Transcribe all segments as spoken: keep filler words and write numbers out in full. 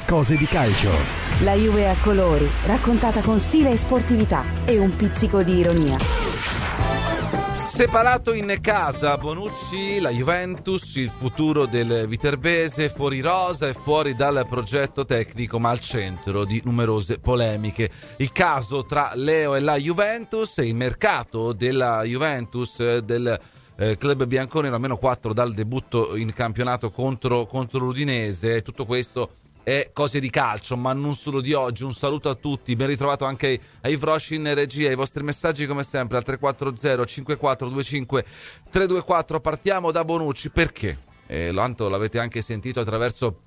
Cose di calcio. La Juve a colori, raccontata con stile e sportività e un pizzico di ironia. Separato in casa, Bonucci, la Juventus, il futuro del viterbese, fuori rosa e fuori dal progetto tecnico, ma al centro di numerose polemiche. Il caso tra Leo e la Juventus e il mercato della Juventus, del eh, club bianconero, a meno quattro dal debutto in campionato contro, contro l'Udinese. Tutto questo è Cose di calcio, ma non solo di oggi. Un saluto a tutti, ben ritrovato anche ai, ai Vroci in regia. I vostri messaggi come sempre al tre quattro zero cinque quattro due cinque tre due quattro. Partiamo da Bonucci, perché eh, tanto l'avete anche sentito attraverso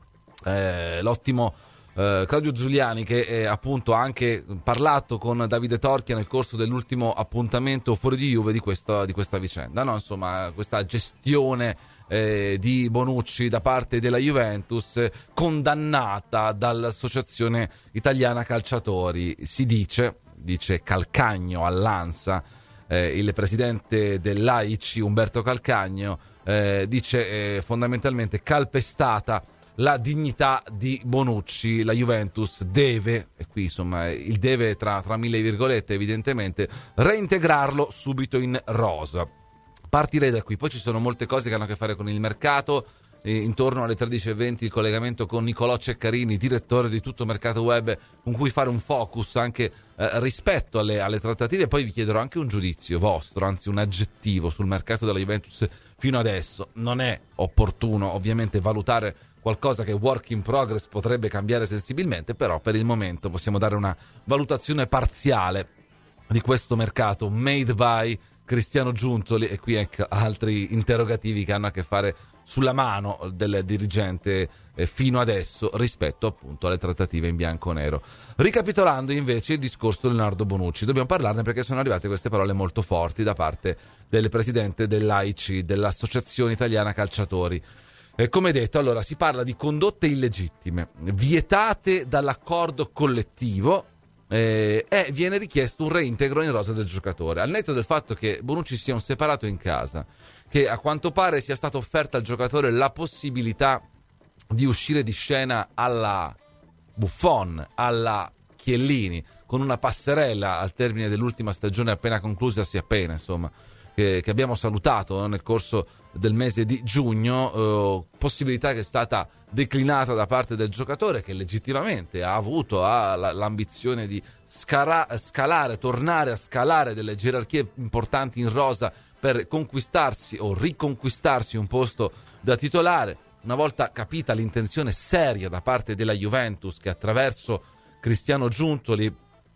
eh, l'ottimo eh, Claudio Giuliani, che eh, appunto ha anche parlato con Davide Torchia nel corso dell'ultimo appuntamento fuori di Juve di questa, di questa vicenda, no? Insomma, questa gestione Eh, di Bonucci da parte della Juventus, eh, condannata dall'Associazione Italiana Calciatori. Si dice, dice Calcagno all'Ansa, eh, il presidente dell'A I C Umberto Calcagno, eh, dice eh, fondamentalmente calpestata la dignità di Bonucci. La Juventus deve, e qui insomma il deve tra, tra mille virgolette evidentemente, reintegrarlo subito in rosa. Partirei da qui, poi ci sono molte cose che hanno a che fare con il mercato. Eh, intorno alle tredici e venti il collegamento con Nicolò Ceccarini, direttore di Tutto Mercato Web, con cui fare un focus anche eh, rispetto alle, alle trattative. Poi vi chiederò anche un giudizio vostro, anzi un aggettivo sul mercato della Juventus fino adesso. Non è opportuno ovviamente valutare qualcosa che work in progress potrebbe cambiare sensibilmente, però per il momento possiamo dare una valutazione parziale di questo mercato made by Cristiano Giuntoli, e qui ecco altri interrogativi che hanno a che fare sulla mano del dirigente eh, fino adesso rispetto appunto alle trattative in bianco-nero. Ricapitolando invece il discorso di Leonardo Bonucci, dobbiamo parlarne perché sono arrivate queste parole molto forti da parte del presidente dell'A I C, dell'Associazione Italiana Calciatori. Eh, come detto, allora si parla di condotte illegittime vietate dall'accordo collettivo. Eh, e viene richiesto un reintegro in rosa del giocatore, al netto del fatto che Bonucci sia un separato in casa, che a quanto pare sia stata offerta al giocatore la possibilità di uscire di scena alla Buffon, alla Chiellini, con una passerella al termine dell'ultima stagione appena conclusasi, appena insomma che, che abbiamo salutato nel corso del mese di giugno, eh, possibilità che è stata declinata da parte del giocatore, che legittimamente ha avuto ha l'ambizione di scara, scalare, tornare a scalare delle gerarchie importanti in rosa per conquistarsi o riconquistarsi un posto da titolare. Una volta capita l'intenzione seria da parte della Juventus, che attraverso Cristiano Giuntoli,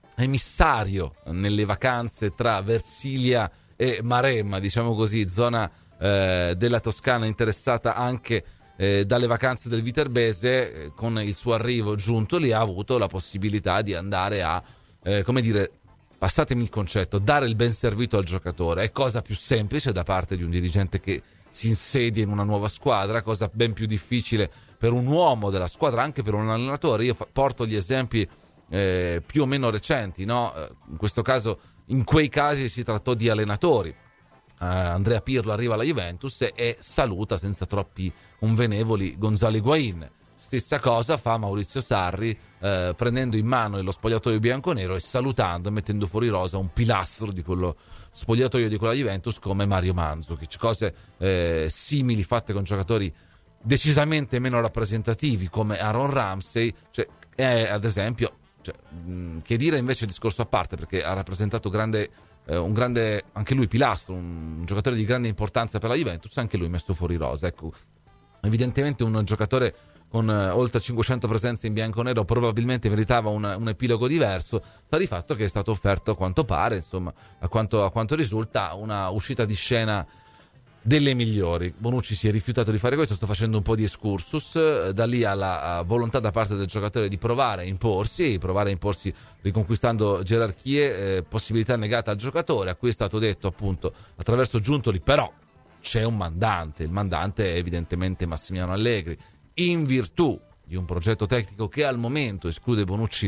emissario nelle vacanze tra Versilia e Maremma, diciamo così, zona eh, della Toscana interessata anche Eh, dalle vacanze del viterbese, eh, con il suo arrivo Giuntoli ha avuto la possibilità di andare a, eh, come dire, passatemi il concetto, dare il ben servito al giocatore. È cosa più semplice da parte di un dirigente che si insedia in una nuova squadra, cosa ben più difficile per un uomo della squadra, anche per un allenatore. Io fa- porto gli esempi eh, più o meno recenti, no? Eh, in questo caso, in quei casi si trattò di allenatori. Uh, Andrea Pirlo arriva alla Juventus e, e saluta senza troppi convenevoli Gonzalo Higuaín. Stessa cosa fa Maurizio Sarri, uh, prendendo in mano lo spogliatoio bianconero e salutando, mettendo fuori rosa un pilastro di quello spogliatoio di quella Juventus come Mario Mandzukic. Cose eh, simili fatte con giocatori decisamente meno rappresentativi come Aaron Ramsey, cioè, eh, ad esempio, cioè, mh, che dire invece discorso a parte, perché ha rappresentato grande Eh, un grande, anche lui pilastro, un, un giocatore di grande importanza per la Juventus, anche lui messo fuori rosa. Ecco, evidentemente un giocatore con eh, oltre cinquecento presenze in bianconero probabilmente meritava un, un epilogo diverso. Sta di fatto che è stato offerto, a quanto pare, insomma, a quanto, a quanto risulta, una uscita di scena delle migliori. Bonucci si è rifiutato di fare questo, sto facendo un po' di excursus, da lì alla volontà da parte del giocatore di provare a imporsi, provare a imporsi riconquistando gerarchie, eh, possibilità negate al giocatore, a cui è stato detto appunto attraverso Giuntoli, però c'è un mandante, il mandante è evidentemente Massimiliano Allegri, in virtù di un progetto tecnico che al momento esclude Bonucci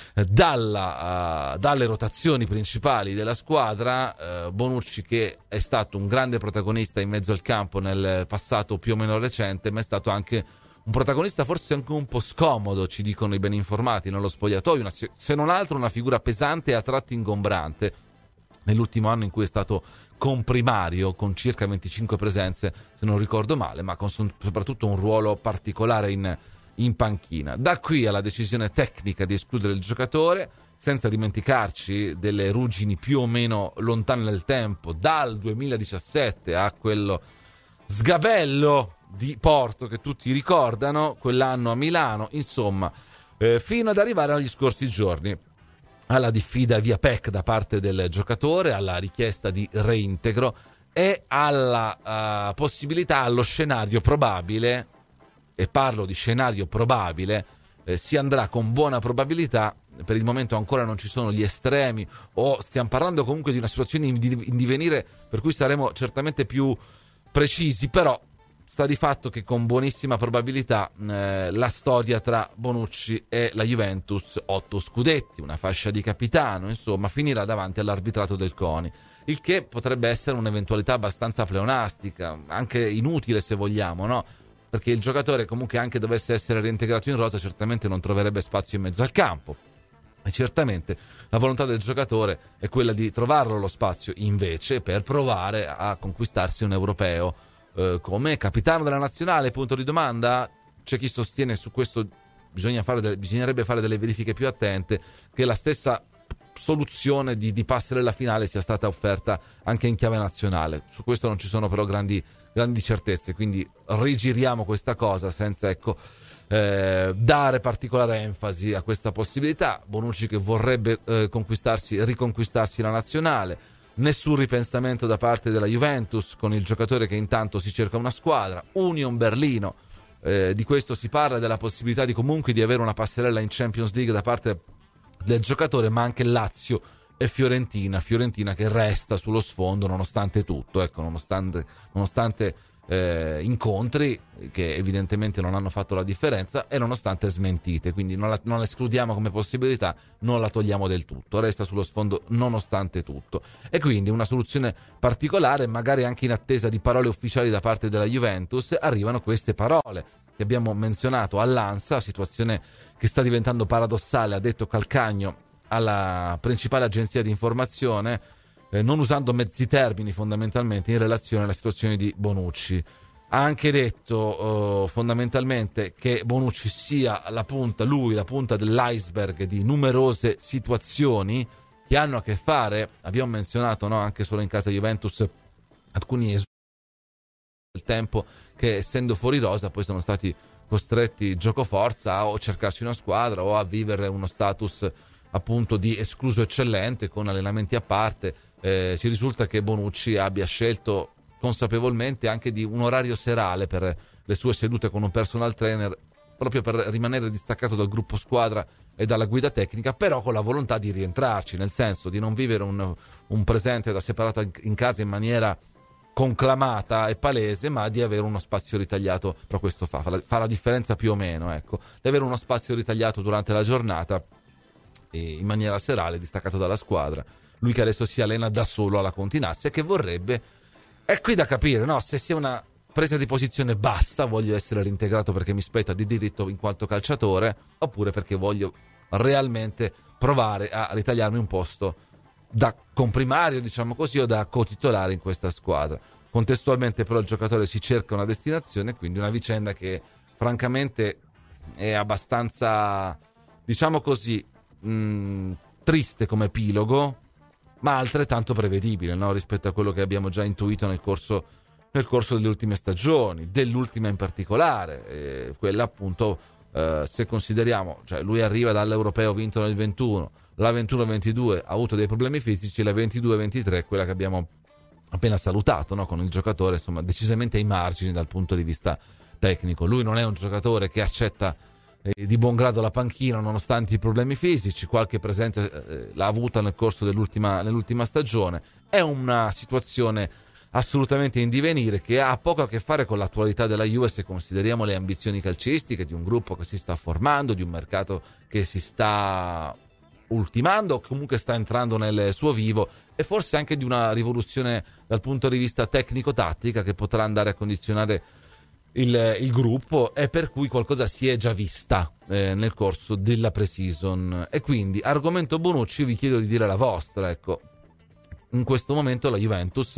dalla, uh, dalle rotazioni principali della squadra. uh, Bonucci, che è stato un grande protagonista in mezzo al campo nel passato più o meno recente, ma è stato anche un protagonista forse anche un po' scomodo, ci dicono i ben informati, nello spogliatoio, una, se non altro una figura pesante e a tratti ingombrante nell'ultimo anno in cui è stato comprimario, con circa venticinque presenze se non ricordo male, ma con soprattutto un ruolo particolare in, in panchina. Da qui alla decisione tecnica di escludere il giocatore, senza dimenticarci delle ruggini più o meno lontane nel tempo, dal duemiladiciassette a quello sgabello di Porto che tutti ricordano, quell'anno a Milano, insomma, eh, fino ad arrivare agli scorsi giorni, alla diffida via P E C da parte del giocatore, alla richiesta di reintegro e alla uh, possibilità, allo scenario probabile, e parlo di scenario probabile, eh, si andrà con buona probabilità, per il momento ancora non ci sono gli estremi, o stiamo parlando comunque di una situazione in, in divenire, per cui saremo certamente più precisi, però sta di fatto che con buonissima probabilità eh, la storia tra Bonucci e la Juventus, otto scudetti, una fascia di capitano, insomma, finirà davanti all'arbitrato del CONI, il che potrebbe essere un'eventualità abbastanza pleonastica, anche inutile se vogliamo, no? Perché il giocatore, comunque, anche dovesse essere reintegrato in rosa, certamente non troverebbe spazio in mezzo al campo. E certamente la volontà del giocatore è quella di trovarlo lo spazio invece per provare a conquistarsi un europeo eh, come capitano della nazionale, punto di domanda. C'è chi sostiene su questo bisogna fare delle, bisognerebbe fare delle verifiche più attente, che la stessa soluzione di, di passerella finale sia stata offerta anche in chiave nazionale. Su questo non ci sono però grandi, grandi certezze, quindi rigiriamo questa cosa senza ecco Eh, dare particolare enfasi a questa possibilità. Bonucci che vorrebbe eh, conquistarsi, riconquistarsi la nazionale, nessun ripensamento da parte della Juventus con il giocatore che intanto si cerca una squadra. Union Berlino, eh, di questo si parla, della possibilità di comunque di avere una passerella in Champions League da parte del giocatore, ma anche Lazio e Fiorentina, Fiorentina che resta sullo sfondo nonostante tutto, ecco, nonostante, nonostante Eh, incontri che evidentemente non hanno fatto la differenza e nonostante smentite, quindi non la, non la escludiamo come possibilità, non la togliamo del tutto, resta sullo sfondo nonostante tutto, e quindi una soluzione particolare, magari anche in attesa di parole ufficiali da parte della Juventus. Arrivano queste parole che abbiamo menzionato all'ANSA, situazione che sta diventando paradossale, ha detto Calcagno alla principale agenzia di informazione, Eh, non usando mezzi termini fondamentalmente in relazione alla situazione di Bonucci. Ha anche detto eh, fondamentalmente che Bonucci sia la punta, lui la punta dell'iceberg di numerose situazioni che hanno a che fare, abbiamo menzionato, no, anche solo in casa Juventus, alcuni esempi del tempo che essendo fuori rosa poi sono stati costretti giocoforza a o cercarsi una squadra o a vivere uno status appunto di escluso eccellente con allenamenti a parte. Eh, ci risulta che Bonucci abbia scelto consapevolmente anche di un orario serale per le sue sedute con un personal trainer, proprio per rimanere distaccato dal gruppo squadra e dalla guida tecnica, però con la volontà di rientrarci, nel senso di non vivere un, un presente da separato in casa in maniera conclamata e palese, ma di avere uno spazio ritagliato. Però questo fa, fa la, fa la differenza più o meno, ecco, di avere uno spazio ritagliato durante la giornata e in maniera serale, distaccato dalla squadra. Lui che adesso si allena da solo alla Continazia, che vorrebbe, è qui da capire, no? Se sia una presa di posizione basta, voglio essere reintegrato perché mi spetta di diritto in quanto calciatore, oppure perché voglio realmente provare a ritagliarmi un posto da comprimario, diciamo così, o da cotitolare in questa squadra. Contestualmente però il giocatore si cerca una destinazione, quindi una vicenda che francamente è abbastanza, diciamo così, mh, triste come epilogo, ma altrettanto prevedibile, no? Rispetto a quello che abbiamo già intuito nel corso, nel corso delle ultime stagioni, dell'ultima in particolare, eh, quella appunto, eh, se consideriamo, cioè lui arriva dall'Europeo vinto nel ventuno, la ventuno ventidue ha avuto dei problemi fisici, la ventidue ventitré quella che abbiamo appena salutato, no? Con il giocatore insomma decisamente ai margini dal punto di vista tecnico. Lui non è un giocatore che accetta di buon grado la panchina nonostante i problemi fisici, qualche presenza eh, l'ha avuta nel corso dell'ultima, nell'ultima stagione. È una situazione assolutamente in divenire che ha poco a che fare con l'attualità della Juve, se consideriamo le ambizioni calcistiche di un gruppo che si sta formando, di un mercato che si sta ultimando o comunque sta entrando nel suo vivo, e forse anche di una rivoluzione dal punto di vista tecnico-tattica che potrà andare a condizionare il, il gruppo, e per cui qualcosa si è già vista eh, nel corso della pre-season. E quindi, argomento Bonucci, vi chiedo di dire la vostra. Ecco, in questo momento la Juventus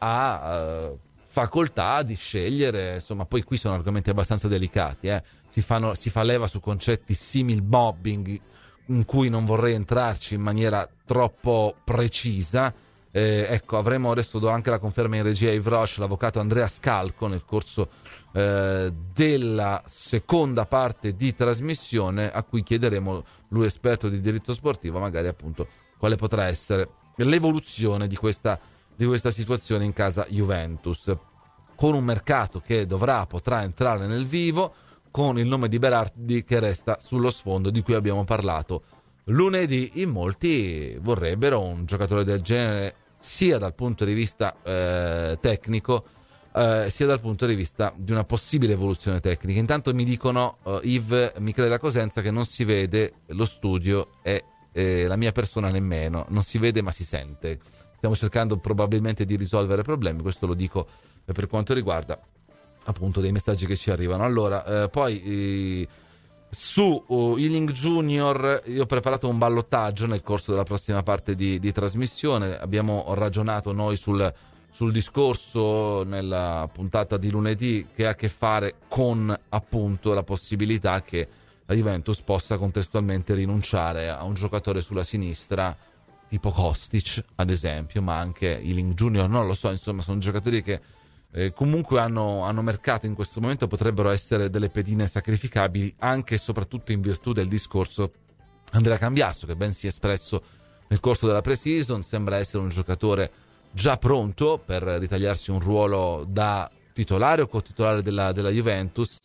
ha uh, facoltà di scegliere, insomma, poi qui sono argomenti abbastanza delicati, eh. si, fanno, si fa leva su concetti simil mobbing, in cui non vorrei entrarci in maniera troppo precisa. Eh, ecco, avremo, adesso do anche la conferma in regia, Yves Roche, l'avvocato Andrea Scalco, nel corso eh, della seconda parte di trasmissione, a cui chiederemo, lui esperto di diritto sportivo, magari appunto quale potrà essere l'evoluzione di questa, di questa situazione in casa Juventus, con un mercato che dovrà, potrà entrare nel vivo, con il nome di Berardi che resta sullo sfondo, di cui abbiamo parlato lunedì. In molti vorrebbero un giocatore del genere sia dal punto di vista eh, tecnico eh, sia dal punto di vista di una possibile evoluzione tecnica. Intanto mi dicono uh, Yves Michele da Cosenza che non si vede lo studio e eh, la mia persona nemmeno, non si vede ma si sente. Stiamo cercando probabilmente di risolvere problemi, questo lo dico eh, per quanto riguarda appunto dei messaggi che ci arrivano. Allora eh, poi eh, su uh, Ealing Junior io ho preparato un ballottaggio nel corso della prossima parte di, di trasmissione. Abbiamo ragionato noi sul, sul discorso nella puntata di lunedì che ha a che fare con appunto la possibilità che la Juventus possa contestualmente rinunciare a un giocatore sulla sinistra tipo Kostic ad esempio, ma anche Ealing Junior, non lo so, insomma sono giocatori che Eh, comunque hanno, hanno mercato in questo momento, potrebbero essere delle pedine sacrificabili, anche e soprattutto in virtù del discorso Andrea Cambiasso, che ben si è espresso nel corso della pre-season, sembra essere un giocatore già pronto per ritagliarsi un ruolo da titolare o co-titolare della, della Juventus,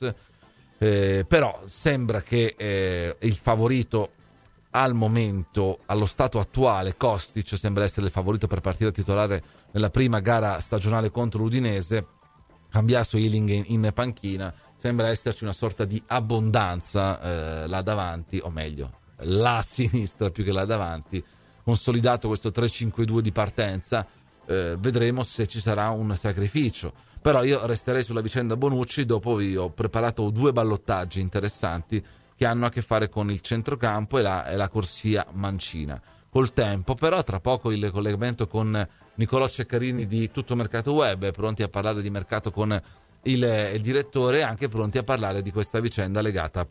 eh, però sembra che eh, il favorito al momento, allo stato attuale, Kostic sembra essere il favorito per partire titolare nella prima gara stagionale contro l'Udinese. Cambiasso, Ealing in, in panchina, sembra esserci una sorta di abbondanza eh, là davanti, o meglio la sinistra più che là davanti, consolidato questo tre cinque due di partenza. Eh, vedremo se ci sarà un sacrificio, però io resterei sulla vicenda Bonucci. Dopo vi ho preparato due ballottaggi interessanti che hanno a che fare con il centrocampo e la, e la corsia mancina. Col tempo, però, tra poco il collegamento con Nicolò Ceccarini di Tutto Mercato Web, pronti a parlare di mercato con il, il direttore, anche pronti a parlare di questa vicenda legata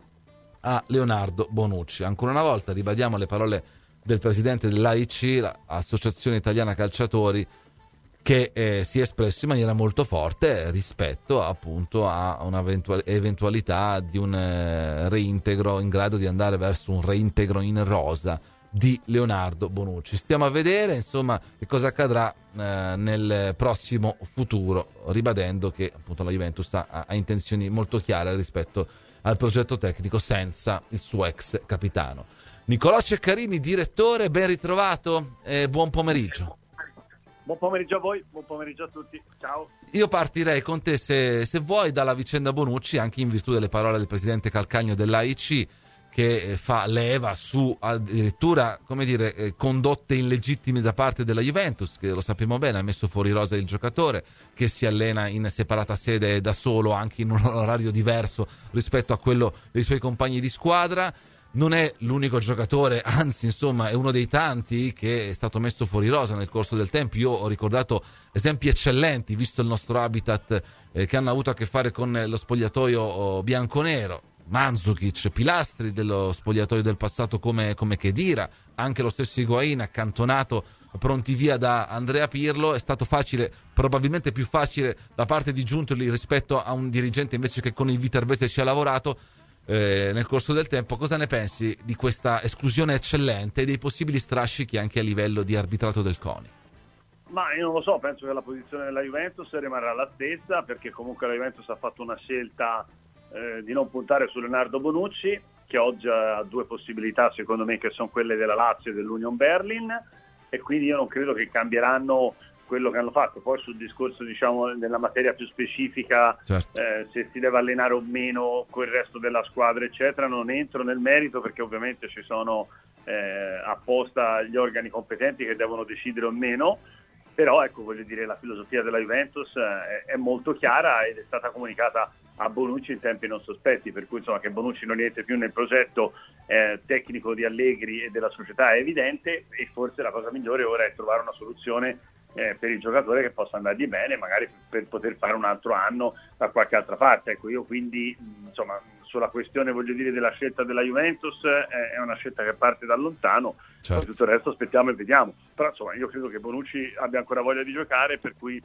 a Leonardo Bonucci. Ancora una volta ribadiamo le parole del presidente dell'A I C, l'Associazione Italiana Calciatori, che eh, si è espresso in maniera molto forte rispetto appunto a un'eventualità di un eh, reintegro, in grado di andare verso un reintegro in rosa di Leonardo Bonucci. Stiamo a vedere insomma che cosa accadrà eh, nel prossimo futuro, ribadendo che appunto la Juventus ha, ha intenzioni molto chiare rispetto al progetto tecnico senza il suo ex capitano. Nicolò Ceccarini, direttore, ben ritrovato e buon pomeriggio. Buon pomeriggio a voi, buon pomeriggio a tutti, ciao. Io partirei con te, se, se vuoi, dalla vicenda Bonucci, anche in virtù delle parole del presidente Calcagno dell'A I C, che fa leva su addirittura, come dire, eh, condotte illegittime da parte della Juventus, che lo sappiamo bene, ha messo fuori rosa il giocatore, che si allena in separata sede da solo, anche in un orario diverso rispetto a quello dei suoi compagni di squadra. Non è l'unico giocatore, anzi insomma è uno dei tanti che è stato messo fuori rosa nel corso del tempo. Io ho ricordato esempi eccellenti, visto il nostro habitat, eh, che hanno avuto a che fare con lo spogliatoio oh, bianconero. Mandzukic, pilastri dello spogliatoio del passato come, come Khedira, anche lo stesso Higuain accantonato pronti via da Andrea Pirlo. È stato facile, probabilmente più facile da parte di Giuntoli rispetto a un dirigente invece che con il Viterbese ci ha lavorato eh, nel corso del tempo. Cosa ne pensi di questa esclusione eccellente e dei possibili strascichi anche a livello di arbitrato del CONI? Ma io non lo so, penso che la posizione della Juventus rimarrà la stessa, perché comunque la Juventus ha fatto una scelta eh, di non puntare su Leonardo Bonucci, che oggi ha due possibilità secondo me, che sono quelle della Lazio e dell'Union Berlin, e quindi io non credo che cambieranno quello che hanno fatto. Poi sul discorso, diciamo, nella materia più specifica, certo. eh, se si deve allenare o meno con il resto della squadra eccetera, non entro nel merito, perché ovviamente ci sono eh, apposta gli organi competenti che devono decidere o meno. Però ecco, voglio dire, la filosofia della Juventus è, è molto chiara ed è stata comunicata a Bonucci in tempi non sospetti, per cui insomma che Bonucci non rientri più nel progetto eh, tecnico di Allegri e della società è evidente, e forse la cosa migliore ora è trovare una soluzione eh, per il giocatore che possa andargli bene, magari per poter fare un altro anno da qualche altra parte. Ecco, io quindi insomma sulla questione, voglio dire, della scelta della Juventus eh, è una scelta che parte da lontano, certo. Poi tutto il resto aspettiamo e vediamo, però insomma io credo che Bonucci abbia ancora voglia di giocare, per cui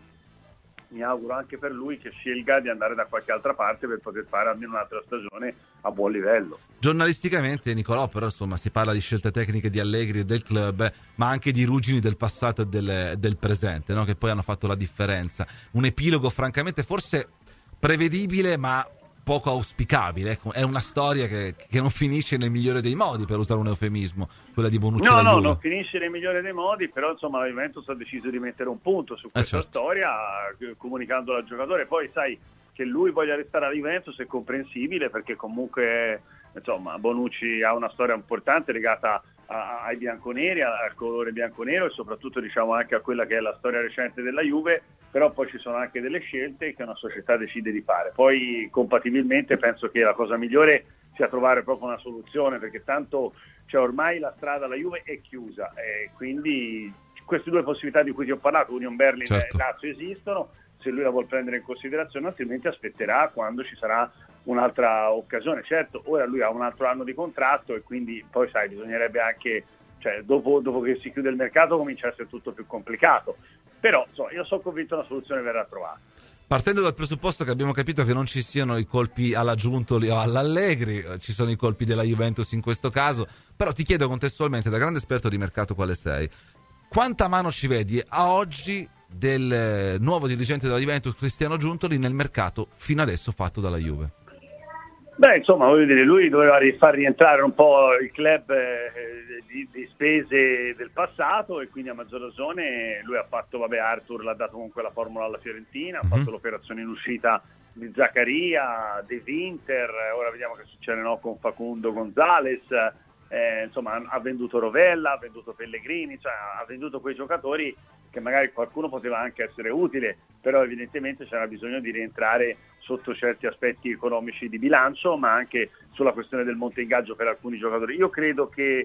mi auguro anche per lui che scelga di andare da qualche altra parte per poter fare almeno un'altra stagione a buon livello. Giornalisticamente, Nicolò, però insomma si parla di scelte tecniche di Allegri e del club, ma anche di ruggini del passato e del, del presente, no? Che poi hanno fatto la differenza. Un epilogo francamente forse prevedibile, ma poco auspicabile. Ecco, è una storia che, che non finisce nel migliore dei modi, per usare un eufemismo, quella di Bonucci. No, no, Juve. non finisce nel migliore dei modi, però insomma la Juventus ha deciso di mettere un punto su questa eh certo. storia, comunicando al giocatore. Poi sai che lui voglia restare alla Juventus è comprensibile, perché comunque insomma Bonucci ha una storia importante legata a, ai bianconeri, al colore bianconero, e soprattutto diciamo anche a quella che è la storia recente della Juve. Però poi ci sono anche delle scelte che una società decide di fare. Poi compatibilmente penso che la cosa migliore sia trovare proprio una soluzione, perché tanto cioè, ormai la strada alla Juve è chiusa, e quindi queste due possibilità di cui ti ho parlato, Union Berlin certo. e Lazio, esistono, se lui la vuol prendere in considerazione, altrimenti aspetterà quando ci sarà un'altra occasione. Certo, ora lui ha un altro anno di contratto, e quindi poi sai, bisognerebbe anche, cioè dopo, dopo che si chiude il mercato comincia a essere tutto più complicato. Però insomma, io sono convinto una soluzione verrà trovata. Partendo dal presupposto che abbiamo capito che non ci siano i colpi alla Giuntoli o all'Allegri, ci sono i colpi della Juventus in questo caso, però ti chiedo contestualmente, da grande esperto di mercato quale sei, quanta mano ci vedi a oggi del nuovo dirigente della Juventus, Cristiano Giuntoli, nel mercato fino adesso fatto dalla Juve? Beh, insomma, voglio dire, lui doveva far rientrare un po' il club eh, di, di spese del passato, e quindi a maggior ragione lui ha fatto, vabbè, Arthur l'ha dato comunque la formula alla Fiorentina, mm-hmm. ha fatto l'operazione in uscita di Zaccaria, De Winter, ora vediamo che succede, no, con Facundo Gonzalez, eh, insomma ha venduto Rovella, ha venduto Pellegrini, cioè ha venduto quei giocatori che magari qualcuno poteva anche essere utile, però evidentemente c'era bisogno di rientrare sotto certi aspetti economici di bilancio, ma anche sulla questione del monte ingaggio per alcuni giocatori. Io credo che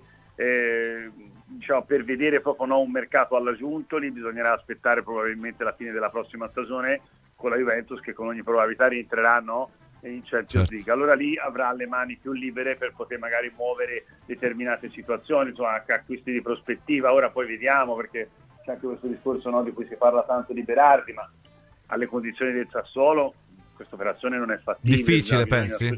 eh, diciamo, per vedere proprio no, un mercato alla Giuntoli bisognerà aspettare probabilmente la fine della prossima stagione con la Juventus, che con ogni probabilità rientreranno in Champions League. Allora lì avrà le mani più libere per poter magari muovere determinate situazioni, insomma acquisti di prospettiva. Ora poi vediamo, perché c'è anche questo discorso, no, di cui si parla tanto di Berardi, ma alle condizioni del Sassuolo questa operazione non è fattibile. Difficile, pensi?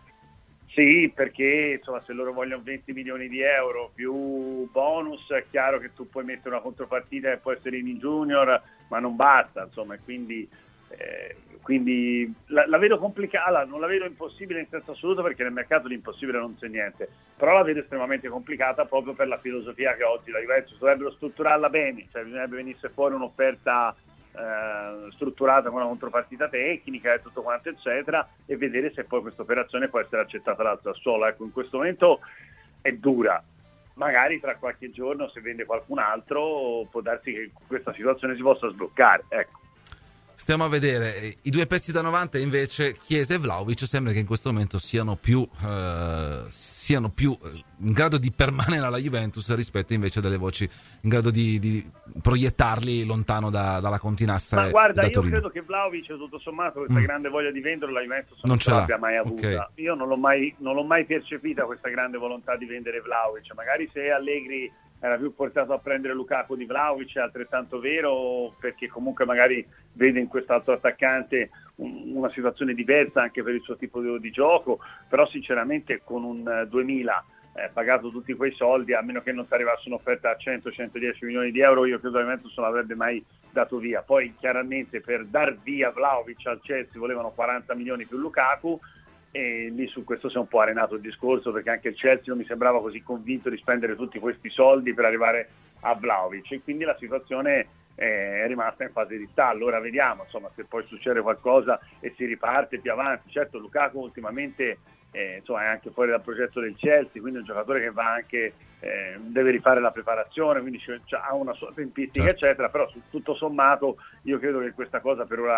Sì, perché insomma se loro vogliono venti milioni di euro più bonus, è chiaro che tu puoi mettere una contropartita e può essere in junior, ma non basta, insomma, e quindi eh, quindi la, la vedo complicata, non la vedo impossibile in senso assoluto, perché nel mercato l'impossibile non c'è niente, però la vedo estremamente complicata proprio per la filosofia che oggi la Juventus dovrebbero strutturarla bene, cioè bisognerebbe venisse fuori un'offerta eh, strutturata con una contropartita tecnica e tutto quanto eccetera, e vedere se poi questa operazione può essere accettata dal Sassuolo. Ecco, in questo momento è dura, magari tra qualche giorno, se vende qualcun altro, può darsi che questa situazione si possa sbloccare, ecco. Stiamo a vedere i due pezzi da novanta, invece Chiesa e Vlahovic sembra che in questo momento siano più eh, siano più in grado di permanere alla Juventus rispetto invece delle voci in grado di, di proiettarli lontano da, dalla Continassa. Ma guarda, da io Torino. credo che Vlahovic, tutto sommato, questa mm. grande voglia di venderlo la Juventus non, non ce l'abbia mai avuta. Okay. Io non l'ho mai, non l'ho mai percepita questa grande volontà di vendere Vlahovic. Magari se Allegri era più portato a prendere Lukaku di Vlahovic è altrettanto vero, perché comunque magari vede in quest'altro attaccante un, una situazione diversa anche per il suo tipo di, di gioco, però sinceramente con un uh, duemila eh, pagato tutti quei soldi, a meno che non ti arrivasse un'offerta a cento centodieci milioni di euro, io credo che la Juventus non l'avrebbe mai dato via. Poi chiaramente per dar via Vlahovic al Chelsea volevano quaranta milioni più Lukaku, e lì su questo si è un po' arenato il discorso, perché anche il Chelsea non mi sembrava così convinto di spendere tutti questi soldi per arrivare a Vlahovic, e quindi la situazione è rimasta in fase di stallo. Ora vediamo, insomma, se poi succede qualcosa e si riparte più avanti. Certo, Lukaku ultimamente eh, insomma, è anche fuori dal progetto del Chelsea, quindi è un giocatore che va anche eh, deve rifare la preparazione, quindi c'è, c'è, ha una sua tempistica, certo, eccetera, però su, tutto sommato io credo che questa cosa per ora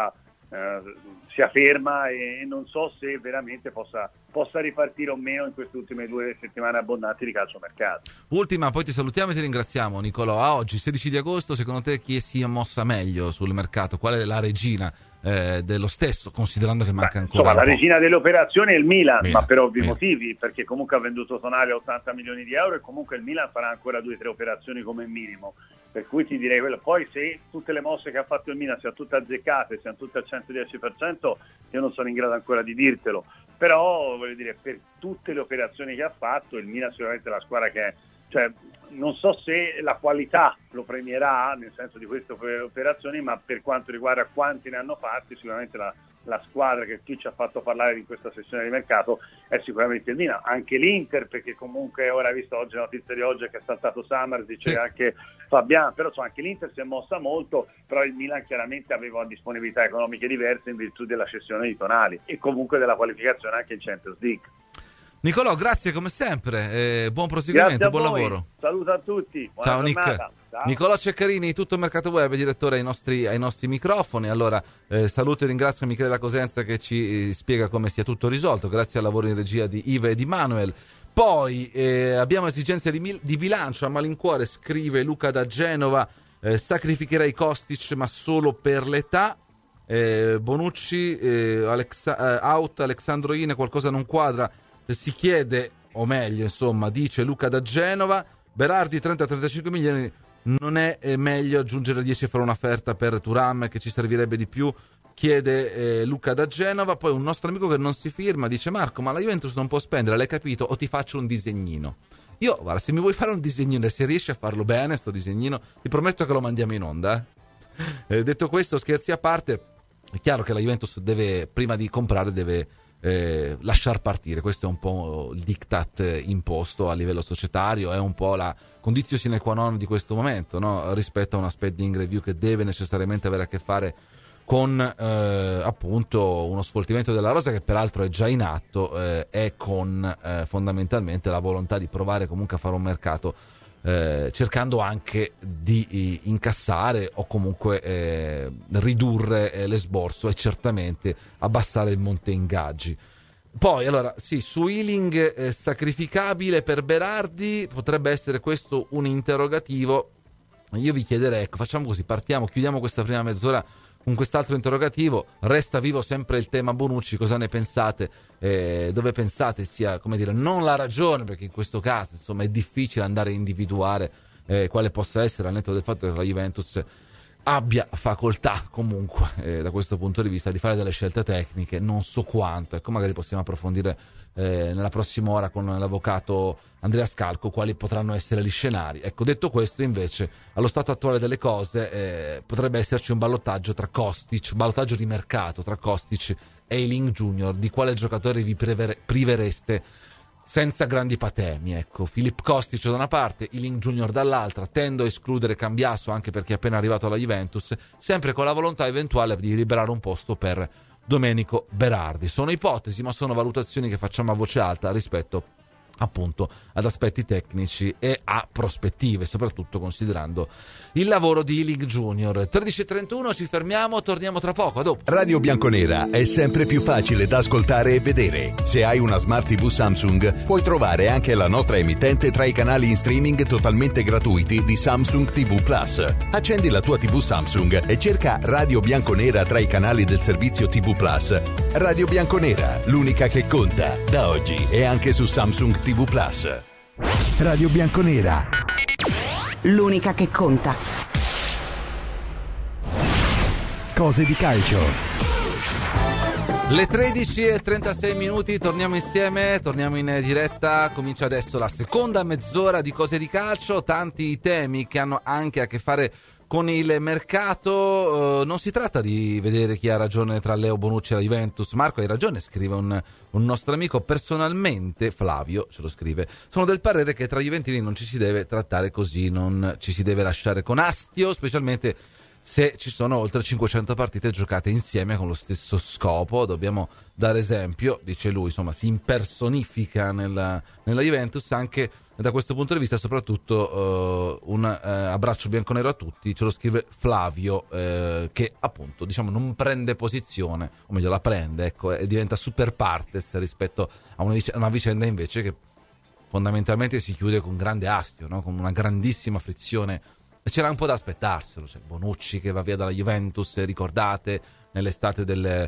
eh, sia ferma e non so se veramente possa, possa ripartire o meno in queste ultime due settimane abbondanti di calciomercato. Ultima, poi ti salutiamo e ti ringraziamo, Nicolò. A oggi, sedici di agosto, secondo te chi si è mossa meglio sul mercato? Qual è la regina eh, dello stesso, considerando che manca Beh, ancora insomma, un la po'? regina delle operazioni è il Milan, Milan, ma per ovvi Milan. motivi, perché comunque ha venduto Tonali a ottanta milioni di euro e comunque il Milan farà ancora due o tre operazioni come minimo. Per cui ti direi quello. Poi se tutte le mosse che ha fatto il Milan siano tutte azzeccate, siano tutte al centodieci per cento, io non sono in grado ancora di dirtelo. Però voglio dire, per tutte le operazioni che ha fatto, il Milan sicuramente è la squadra che è. Cioè, non so se la qualità lo premierà nel senso di queste operazioni, ma per quanto riguarda quanti ne hanno fatti, sicuramente la, la squadra che più ci ha fatto parlare in questa sessione di mercato è sicuramente il Milan. Anche l'Inter, perché comunque ora visto oggi la notizia di oggi che è saltato Summers, dice sì. anche Fabian, però insomma, anche l'Inter si è mossa molto, però il Milan chiaramente aveva disponibilità economiche diverse in virtù della cessione di Tonali e comunque della qualificazione anche in Champions League. Nicolò, grazie come sempre, eh, buon proseguimento, buon voi. lavoro. Saluto a tutti. Buona Ciao giornata. Nick. Ciao. Nicolò Ceccarini, tutto il mercato web, direttore ai nostri, ai nostri microfoni. Allora, eh, saluto e ringrazio Michele Cosenza che ci eh, spiega come sia tutto risolto, grazie al lavoro in regia di Ive e di Manuel. Poi eh, abbiamo esigenze di, mil- di bilancio, a malincuore scrive Luca da Genova, eh, sacrificherei Kostic ma solo per l'età. Eh, Bonucci, eh, Alexa- eh, out, Alexandro Ine, qualcosa non quadra, eh, si chiede, o meglio insomma, dice Luca da Genova, Berardi trenta trentacinque milioni, non è eh, meglio aggiungere dieci e fare un'offerta per Thuram che ci servirebbe di più? Chiede eh, Luca da Genova. Poi un nostro amico che non si firma dice: Marco, ma la Juventus non può spendere, l'hai capito? O ti faccio un disegnino. Io, guarda, se mi vuoi fare un disegnino e se riesci a farlo bene sto disegnino, ti prometto che lo mandiamo in onda. Eh? Eh, detto questo, scherzi a parte, è chiaro che la Juventus deve, prima di comprare, deve eh, lasciar partire. Questo è un po' il diktat imposto a livello societario, è un po' la condizio sine qua non di questo momento, no? Rispetto a una spending review che deve necessariamente avere a che fare con eh, appunto uno sfoltimento della rosa che peraltro è già in atto, eh, e con eh, fondamentalmente la volontà di provare comunque a fare un mercato eh, cercando anche di eh, incassare o comunque eh, ridurre eh, l'esborso e certamente abbassare il monte ingaggi. Poi allora sì, su Ealing eh, sacrificabile per Berardi, potrebbe essere questo un interrogativo. Io vi chiederei, ecco, facciamo così, partiamo, chiudiamo questa prima mezz'ora con quest'altro interrogativo. Resta vivo sempre il tema Bonucci, cosa ne pensate? Eh, dove pensate sia, come dire, non la ragione, perché in questo caso insomma è difficile andare a individuare eh, quale possa essere, al netto del fatto che la Juventus abbia facoltà comunque eh, da questo punto di vista di fare delle scelte tecniche, non so quanto, ecco, magari possiamo approfondire eh, nella prossima ora con l'avvocato Andrea Scalco quali potranno essere gli scenari. Ecco, detto questo, invece, allo stato attuale delle cose eh, potrebbe esserci un ballottaggio tra Kostic, ballottaggio di mercato tra Kostic e Ealing Junior. Di quale giocatore vi prevere, privereste senza grandi patemi? Ecco, Filip Kostic da una parte, Ealing Junior dall'altra. Tendo a escludere Cambiasso anche perché è appena arrivato alla Juventus, sempre con la volontà eventuale di liberare un posto per Domenico Berardi. Sono ipotesi, ma sono valutazioni che facciamo a voce alta rispetto appunto ad aspetti tecnici e a prospettive, soprattutto considerando il lavoro di Ealing Junior. tredici e trentuno, ci fermiamo, torniamo tra poco, a dopo. Radio Bianconera è sempre più facile da ascoltare e vedere. Se hai una Smart tivù Samsung, puoi trovare anche la nostra emittente tra i canali in streaming totalmente gratuiti di Samsung ti vu Plus. Accendi la tua tivù Samsung e cerca Radio Bianconera tra i canali del servizio ti vu Plus. Radio Bianconera, l'unica che conta, da oggi e anche su Samsung ti vu Plus. Radio Bianconera, l'unica che conta. Cose di calcio. Le tredici e trentasei minuti, torniamo insieme, torniamo in diretta, comincia adesso la seconda mezz'ora di Cose di Calcio, tanti temi che hanno anche a che fare con il mercato. Uh, non si tratta di vedere chi ha ragione tra Leo Bonucci e la Juventus. Marco, hai ragione, scrive un, un nostro amico. Personalmente, Flavio ce lo scrive, sono del parere che tra Juventini non ci si deve trattare così, non ci si deve lasciare con astio, specialmente se ci sono oltre cinquecento partite giocate insieme con lo stesso scopo. Dobbiamo dare esempio, dice lui, insomma si impersonifica nella, nella Juventus anche da questo punto di vista. Soprattutto uh, un uh, abbraccio bianconero a tutti, ce lo scrive Flavio, uh, che appunto diciamo non prende posizione, o meglio la prende, ecco, e diventa super partes rispetto a una, vic- una vicenda invece che fondamentalmente si chiude con grande astio, no? Con una grandissima frizione. E c'era un po' da aspettarselo, cioè Bonucci che va via dalla Juventus, ricordate, nell'estate del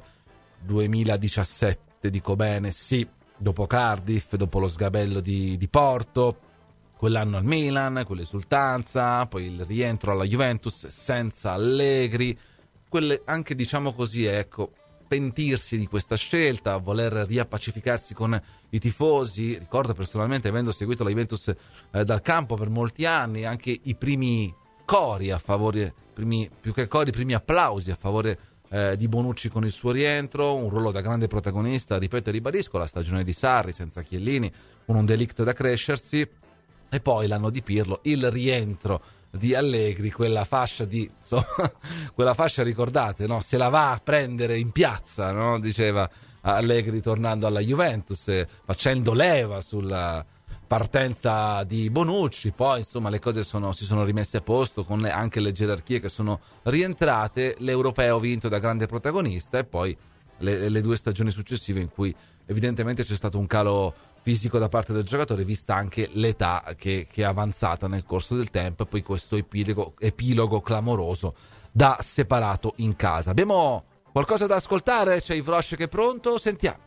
duemiladiciassette, dico bene, sì, dopo Cardiff, dopo lo sgabello di, di Porto, quell'anno al Milan, quell'esultanza, poi il rientro alla Juventus senza Allegri, quelle anche diciamo così, ecco, pentirsi di questa scelta, voler riappacificarsi con i tifosi. Ricordo personalmente, avendo seguito la Juventus eh, dal campo per molti anni, anche i primi cori a favore, primi, più che cori, i primi applausi a favore eh, di Bonucci con il suo rientro, un ruolo da grande protagonista, ripeto e ribadisco, la stagione di Sarri senza Chiellini, con un delict da crescersi, e poi l'anno di Pirlo, il rientro di Allegri, quella fascia di insomma, quella fascia, ricordate, no? Se la va a prendere in piazza, no? Diceva Allegri tornando alla Juventus, eh, facendo leva sulla partenza di Bonucci. Poi insomma le cose sono, si sono rimesse a posto con le, anche le gerarchie che sono rientrate, l'europeo vinto da grande protagonista, e poi le, le due stagioni successive in cui evidentemente c'è stato un calo fisico da parte del giocatore, vista anche l'età che, che è avanzata nel corso del tempo, e poi questo epilogo, epilogo clamoroso da separato in casa. Abbiamo qualcosa da ascoltare? C'è Ivrosh che è pronto? Sentiamo.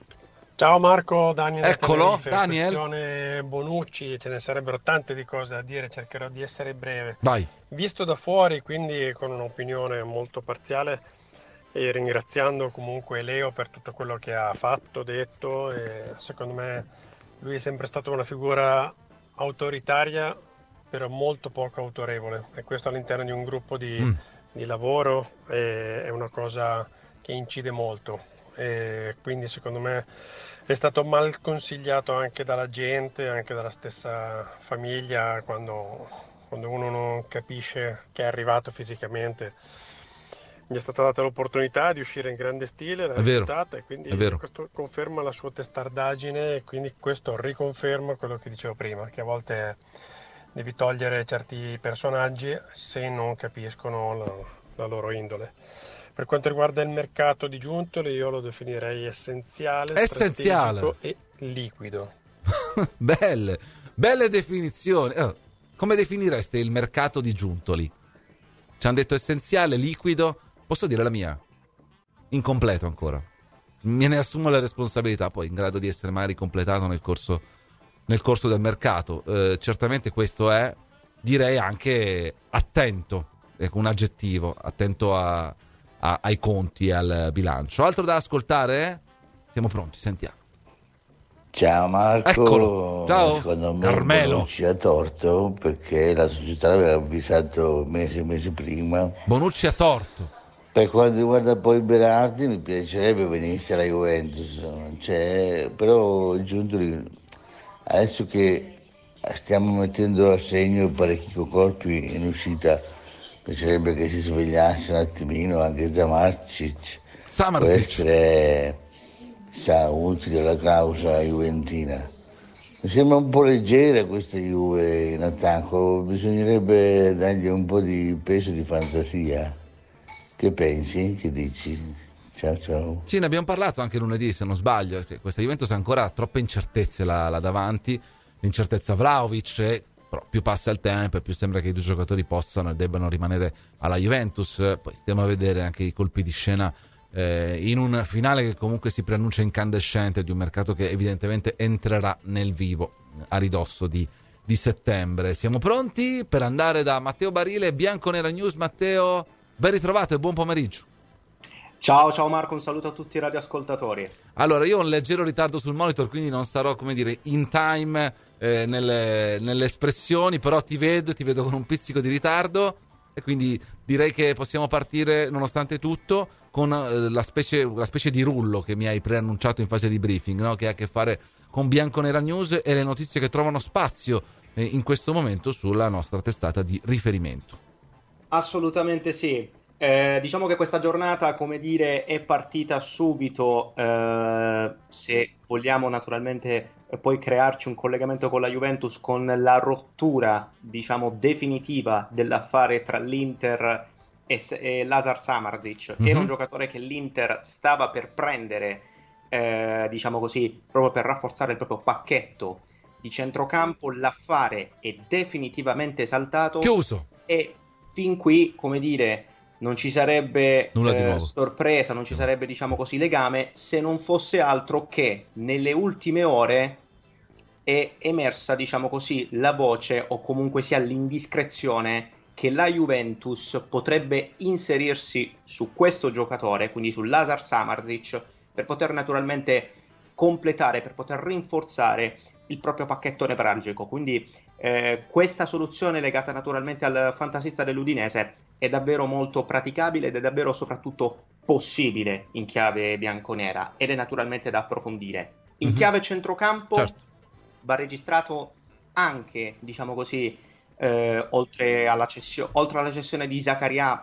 Ciao Marco, Daniel. Eccolo, Daniel. Questione Bonucci, ce ne sarebbero tante di cose da dire, cercherò di essere breve. Vai. Visto da fuori, quindi con un'opinione molto parziale, e ringraziando comunque Leo per tutto quello che ha fatto, detto, e secondo me lui è sempre stato una figura autoritaria però molto poco autorevole, e questo all'interno di un gruppo di, mm. di lavoro è, è una cosa che incide molto, e quindi secondo me è stato mal consigliato anche dalla gente, anche dalla stessa famiglia, quando, quando uno non capisce che è arrivato fisicamente. Gli è stata data l'opportunità di uscire in grande stile, l'ha rifiutata, e quindi questo conferma la sua testardaggine, e quindi questo riconferma quello che dicevo prima, che a volte devi togliere certi personaggi se non capiscono la, la loro indole. Per quanto riguarda il mercato di Giuntoli, io lo definirei essenziale, essenziale e liquido. Belle, belle definizioni. Oh, come definireste il mercato di Giuntoli? Ci hanno detto essenziale, liquido. Posso dire la mia? Incompleto ancora. Me ne assumo le responsabilità, poi in grado di essere magari completato nel corso, nel corso del mercato. Eh, certamente questo è, direi anche attento, ecco, un aggettivo, attento a, a, ai conti e al bilancio. Altro da ascoltare? Siamo pronti, sentiamo. Ciao Marco. Eccolo. Ciao. Secondo me Carmelo. Bonucci ha torto, perché la società l'aveva avvisato mesi e mesi prima. Bonucci ha torto. Per quanto riguarda poi Berardi, mi piacerebbe venisse alla Juventus, cioè, però Giuntoli, adesso che stiamo mettendo a segno parecchi colpi in uscita, piacerebbe che si svegliasse un attimino anche Samardzic, può essere sa, utile alla causa juventina. Mi sembra un po' leggera questa Juve in attacco, bisognerebbe dargli un po' di peso di fantasia. Che pensi? Che dici? Ciao ciao. Sì, ne abbiamo parlato anche lunedì, se non sbaglio, che questa Juventus ha ancora troppe incertezze là, là davanti, l'incertezza Vlahovic, e però più passa il tempo e più sembra che i due giocatori possano e debbano rimanere alla Juventus. Poi stiamo a vedere anche i colpi di scena eh, in un finale che comunque si preannuncia incandescente, di un mercato che evidentemente entrerà nel vivo a ridosso di, di settembre. Siamo pronti per andare da Matteo Barile, Bianconera News. Matteo, ben ritrovato e buon pomeriggio. Ciao, ciao Marco, un saluto a tutti i radioascoltatori. Allora, io ho un leggero ritardo sul monitor, quindi non sarò, come dire, in time eh, nelle, nelle espressioni, però ti vedo, ti vedo con un pizzico di ritardo, e quindi direi che possiamo partire, nonostante tutto, con eh, la, specie, la specie di rullo che mi hai preannunciato in fase di briefing, no? Che ha a che fare con Bianconera News e le notizie che trovano spazio eh, in questo momento sulla nostra testata di riferimento. Assolutamente sì. Eh, diciamo che questa giornata, come dire, è partita subito, eh, se vogliamo naturalmente eh, poi crearci un collegamento con la Juventus, con la rottura, diciamo, definitiva dell'affare tra l'Inter e, S- e Lazar Samardzic, che Mhm. era un giocatore che l'Inter stava per prendere, eh, diciamo così, proprio per rafforzare il proprio pacchetto di centrocampo. L'affare è definitivamente saltato Chiuso. e fin qui, come dire, non ci sarebbe Nulla di eh, nuovo. sorpresa, non ci sarebbe, diciamo così, legame, se non fosse altro che nelle ultime ore è emersa, diciamo così, la voce, o comunque sia l'indiscrezione, che la Juventus potrebbe inserirsi su questo giocatore, quindi su Lazar Samardzic, per poter naturalmente completare, per poter rinforzare il proprio pacchetto nevralgico. Quindi eh, questa soluzione, legata naturalmente al fantasista dell'Udinese, è davvero molto praticabile ed è davvero soprattutto possibile in chiave bianconera, ed è naturalmente da approfondire. In Mhm. chiave centrocampo Certo. va registrato anche, diciamo così, eh, oltre alla cessio- oltre alla cessione di Zaccaria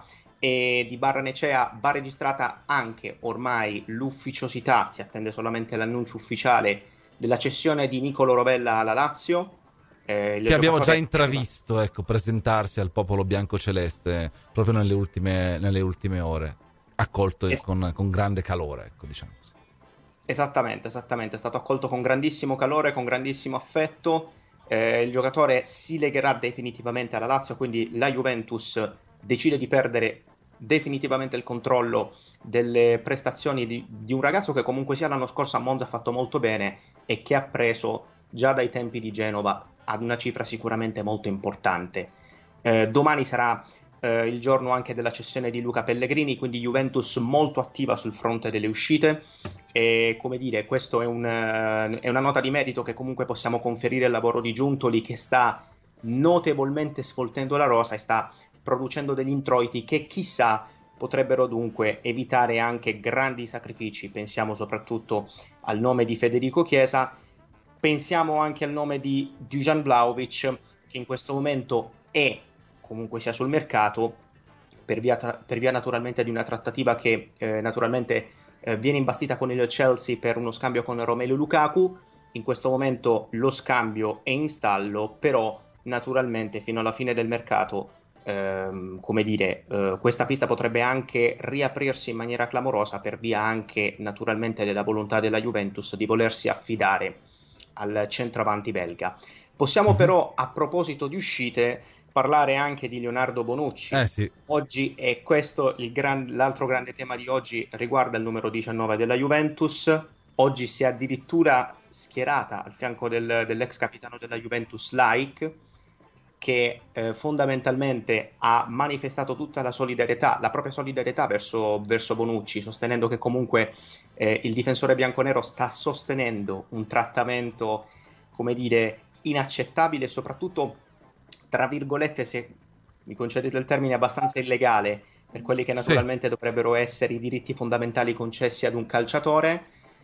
e di Barrenechea, va registrata anche ormai l'ufficiosità, si attende solamente l'annuncio ufficiale, della cessione di Nicolo Rovella alla Lazio. Eh, il Che abbiamo già giocatore- intravisto, ecco, presentarsi al popolo biancoceleste proprio nelle ultime, nelle ultime ore, accolto Es- con, con grande calore, ecco, diciamo così. Esattamente, esattamente, è stato accolto con grandissimo calore, con grandissimo affetto. Eh, il giocatore si legherà definitivamente alla Lazio, quindi la Juventus decide di perdere definitivamente il controllo delle prestazioni di, di un ragazzo che comunque sia l'anno scorso a Monza ha fatto molto bene e che ha preso già dai tempi di Genova ad una cifra sicuramente molto importante. Eh, domani sarà eh, il giorno anche della cessione di Luca Pellegrini, quindi Juventus molto attiva sul fronte delle uscite. E come dire, questo è, un, eh, è una nota di merito che comunque possiamo conferire al lavoro di Giuntoli, che sta notevolmente sfoltendo la rosa e sta producendo degli introiti che chissà potrebbero dunque evitare anche grandi sacrifici. Pensiamo soprattutto al nome di Federico Chiesa, pensiamo anche al nome di Dusan Vlahovic, che in questo momento è comunque sia sul mercato per via, tra- per via naturalmente di una trattativa che eh, naturalmente eh, viene imbastita con il Chelsea per uno scambio con Romelu Lukaku. In questo momento lo scambio è in stallo, però naturalmente fino alla fine del mercato ehm, come dire, eh, questa pista potrebbe anche riaprirsi in maniera clamorosa per via anche naturalmente della volontà della Juventus di volersi affidare al centravanti belga. Possiamo però, a proposito di uscite, parlare anche di Leonardo Bonucci. Eh sì. Oggi è questo il gran- l'altro grande tema di oggi, riguarda il numero diciannove della Juventus. Oggi si è addirittura schierata al fianco del, dell'ex capitano della Juventus Laik, che eh, fondamentalmente ha manifestato tutta la solidarietà, la propria solidarietà verso, verso Bonucci, sostenendo che comunque eh, il difensore bianconero sta sostenendo un trattamento, come dire, inaccettabile e soprattutto, tra virgolette, se mi concedete il termine, abbastanza illegale per quelli che naturalmente sì. dovrebbero essere i diritti fondamentali concessi ad un calciatore.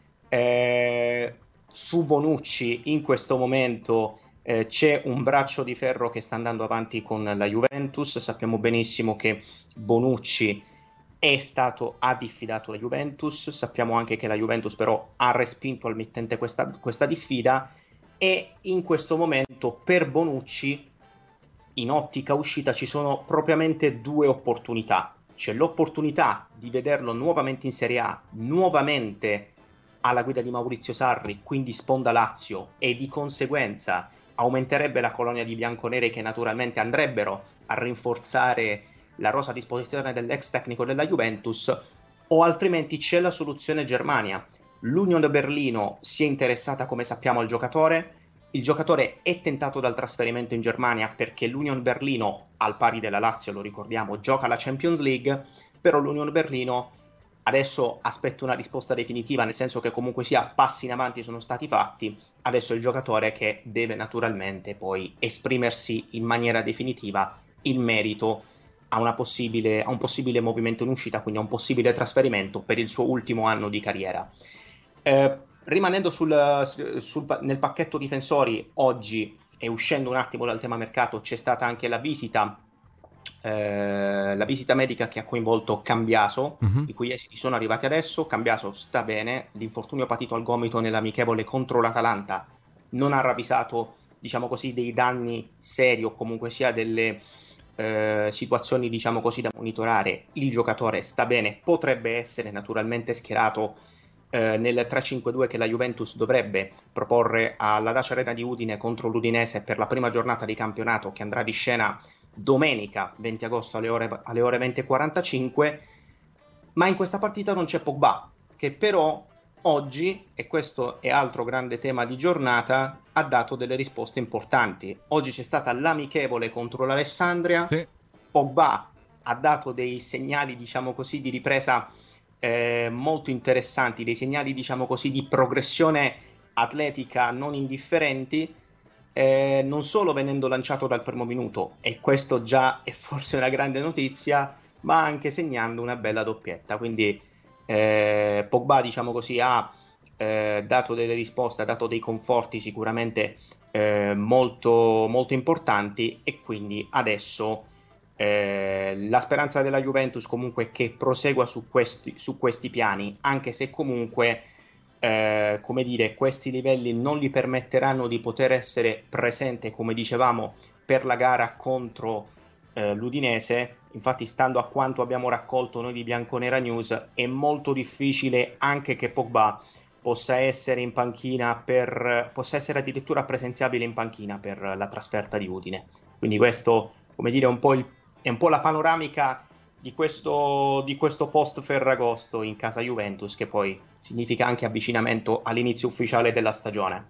Eh, su Bonucci in questo momento eh, c'è un braccio di ferro che sta andando avanti con la Juventus. Sappiamo benissimo che Bonucci è stato ha diffidato la Juventus, sappiamo anche che la Juventus però ha respinto al mittente questa, questa diffida, e in questo momento per Bonucci in ottica uscita ci sono propriamente due opportunità. C'è l'opportunità di vederlo nuovamente in Serie A, nuovamente alla guida di Maurizio Sarri, quindi sponda Lazio, e di conseguenza aumenterebbe la colonia di bianconeri che naturalmente andrebbero a rinforzare la rosa a disposizione dell'ex tecnico della Juventus, o altrimenti c'è la soluzione Germania. L'Union Berlino si è interessata, come sappiamo, al giocatore. Il giocatore è tentato dal trasferimento in Germania perché l'Union Berlino, al pari della Lazio, lo ricordiamo, gioca la Champions League, però l'Union Berlino adesso aspetta una risposta definitiva, nel senso che comunque sia passi in avanti sono stati fatti. Adesso è il giocatore che deve naturalmente poi esprimersi in maniera definitiva in merito a, una possibile, a un possibile movimento in uscita, quindi a un possibile trasferimento per il suo ultimo anno di carriera. Eh, rimanendo sul, sul, nel pacchetto difensori, oggi, e uscendo un attimo dal tema mercato, c'è stata anche la visita eh, la visita medica che ha coinvolto Cambiaso, Mhm. i cui esiti sono arrivati adesso. Cambiaso sta bene, l'infortunio patito al gomito nell'amichevole contro l'Atalanta non ha ravvisato, diciamo così, dei danni seri o comunque sia delle eh, situazioni, diciamo così, da monitorare. Il giocatore sta bene, potrebbe essere naturalmente schierato eh, nel tre cinque due che la Juventus dovrebbe proporre alla Dacia Arena di Udine contro l'Udinese per la prima giornata di campionato, che andrà di scena domenica venti agosto alle ore, alle ore venti e quarantacinque. Ma in questa partita non c'è Pogba, che però oggi, e questo è altro grande tema di giornata, ha dato delle risposte importanti. Oggi c'è stata l'amichevole contro l'Alessandria, Sì. Pogba ha dato dei segnali, diciamo così, di ripresa eh, molto interessanti, dei segnali, diciamo così, di progressione atletica non indifferenti, eh, non solo venendo lanciato dal primo minuto, e questo già è forse una grande notizia, ma anche segnando una bella doppietta. Quindi eh, Pogba, diciamo così, ha eh, dato delle risposte, ha dato dei conforti sicuramente eh, molto, molto importanti, e quindi adesso eh, la speranza della Juventus comunque è che prosegua su questi, su questi piani, anche se comunque eh, come dire, questi livelli non gli permetteranno di poter essere presente, come dicevamo, per la gara contro eh, l'Udinese. Infatti, stando a quanto abbiamo raccolto noi di Bianconera News, è molto difficile anche che Pogba possa essere in panchina per possa essere addirittura presenziabile in panchina per la trasferta di Udine. Quindi questo, come dire, è un po' il, è un po' la panoramica di questo, di questo post Ferragosto in casa Juventus, che poi significa anche avvicinamento all'inizio ufficiale della stagione.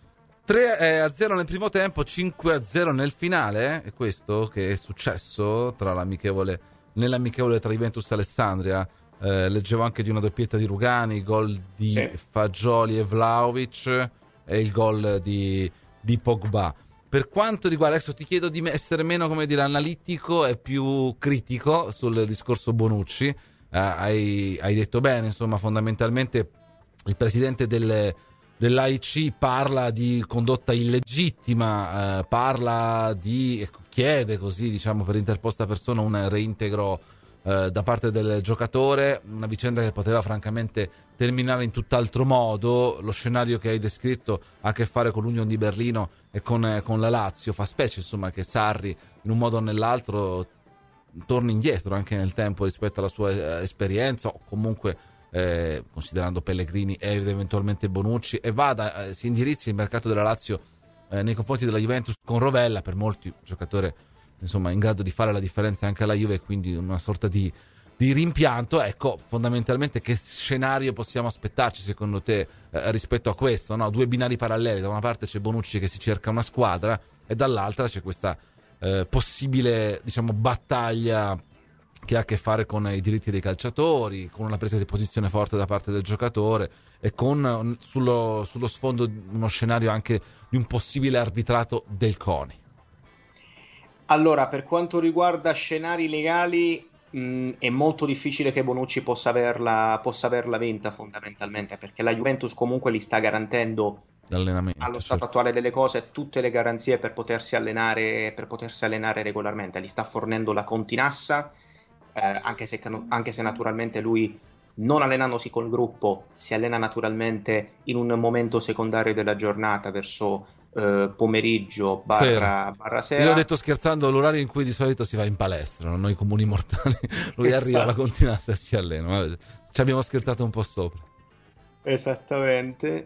tre a zero nel primo tempo, cinque a zero nel finale. È questo che è successo tra l'amichevole, nell'amichevole tra Juventus e Alessandria. Eh, leggevo anche di una doppietta di Rugani, gol di Sì. Fagioli e Vlahovic, e il gol di, di Pogba. Per quanto riguarda, adesso ti chiedo di essere meno, come dire, analitico e più critico sul discorso Bonucci. Eh, hai, hai detto bene, insomma, fondamentalmente il presidente del, dell'A I C parla di condotta illegittima, eh, parla di, chiede così, diciamo, per interposta persona un reintegro eh, da parte del giocatore, una vicenda che poteva francamente terminare in tutt'altro modo. Lo scenario che hai descritto ha a che fare con l'Union di Berlino e con, eh, con la Lazio. Fa specie, insomma, che Sarri in un modo o nell'altro torni indietro anche nel tempo rispetto alla sua eh, esperienza, o comunque eh, considerando Pellegrini ed eventualmente Bonucci, e vada, eh, si indirizzi il mercato della Lazio eh, nei confronti della Juventus con Rovella, per molti un giocatore, insomma, in grado di fare la differenza anche alla Juve, quindi una sorta di, di rimpianto. Ecco, fondamentalmente che scenario possiamo aspettarci secondo te eh, rispetto a questo, no? Due binari paralleli: da una parte c'è Bonucci che si cerca una squadra, e dall'altra c'è questa eh, possibile, diciamo, battaglia che ha a che fare con i diritti dei calciatori, con una presa di posizione forte da parte del giocatore, e con sullo, sullo sfondo uno scenario anche di un possibile arbitrato del CONI. Allora, per quanto riguarda scenari legali, mh, è molto difficile che Bonucci possa averla, possa averla vinta, fondamentalmente, perché la Juventus comunque gli sta garantendo, L'allenamento, allo stato certo. attuale delle cose, tutte le garanzie per potersi allenare, per potersi allenare regolarmente. Gli sta fornendo la Continassa, eh, anche se, anche se naturalmente lui, non allenandosi col gruppo, si allena naturalmente in un momento secondario della giornata, verso Uh, pomeriggio barra sera. barra sera. Io ho detto scherzando l'orario in cui di solito si va in palestra, no? Noi comuni mortali. Lui Esatto. arriva alla Continassa e si allena. Ci abbiamo scherzato un po' sopra. Esattamente.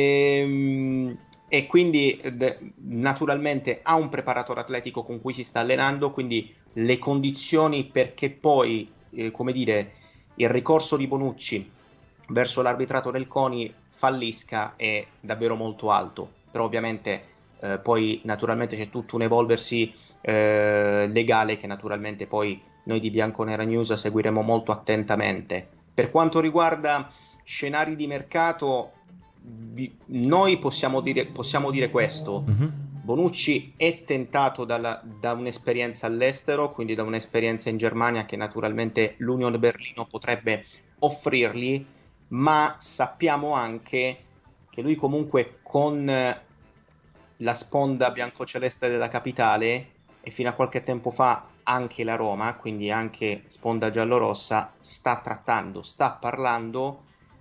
E, e quindi de, naturalmente ha un preparatore atletico con cui si sta allenando, quindi le condizioni perché poi, eh, come dire, il ricorso di Bonucci verso l'arbitrato del CONI fallisca è davvero molto alto. Però ovviamente eh, poi naturalmente c'è tutto un evolversi eh, legale che naturalmente poi noi di Bianconera News seguiremo molto attentamente. Per quanto riguarda scenari di mercato, vi, noi possiamo dire, possiamo dire questo: Mm-hmm. Bonucci è tentato dalla, da un'esperienza all'estero, quindi da un'esperienza in Germania che naturalmente l'Union Berlino potrebbe offrirgli, ma sappiamo anche che lui comunque con la sponda biancoceleste della capitale, e fino a qualche tempo fa anche la Roma, quindi anche sponda giallorossa, sta trattando, sta parlando.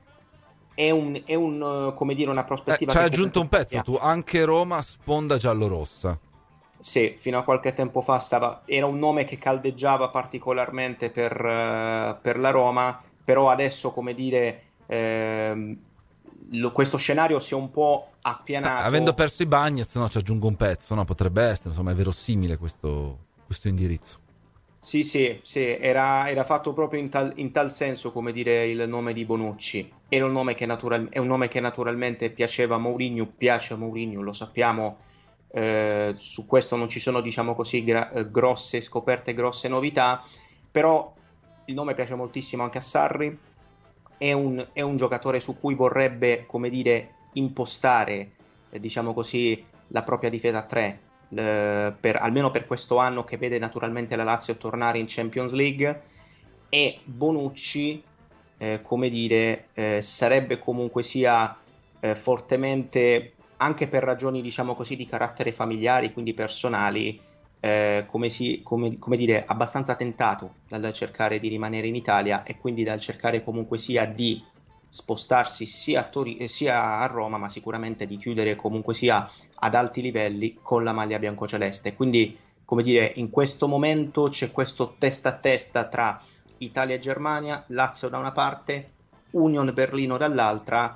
È un, è un come dire, una prospettiva. Eh, ci hai aggiunto un pezzo tu, anche Roma, sponda giallorossa. Sì, fino a qualche tempo fa stava, era un nome che caldeggiava particolarmente per, uh, per la Roma, però adesso, come dire, ehm, lo, questo scenario si è un po' appianato. Avendo perso i Bagnez, no, ci aggiungo un pezzo, no, potrebbe essere, insomma, è verosimile questo, questo indirizzo. Sì, sì, sì, era, era fatto proprio in tal, in tal senso, come dire, il nome di Bonucci. Era un nome che natural, è un nome che naturalmente piaceva a Mourinho, piace a Mourinho, lo sappiamo. Eh, su questo non ci sono, diciamo così, gra- grosse scoperte, grosse novità, però il nome piace moltissimo anche a Sarri. È un, è un giocatore su cui vorrebbe, come dire, impostare, eh, diciamo così, la propria difesa a tre, eh, per, almeno per questo anno, che vede naturalmente la Lazio tornare in Champions League. E Bonucci, eh, come dire, eh, sarebbe comunque sia eh, fortemente, anche per ragioni, diciamo così, di carattere familiari, quindi personali, eh, come, si, come, come dire, abbastanza tentato dal cercare di rimanere in Italia, e quindi dal cercare comunque sia di spostarsi sia a, Tor- sia a Roma, ma sicuramente di chiudere comunque sia ad alti livelli con la maglia biancoceleste. Quindi, come dire, in questo momento c'è questo testa a testa tra Italia e Germania, Lazio da una parte, Union Berlino dall'altra.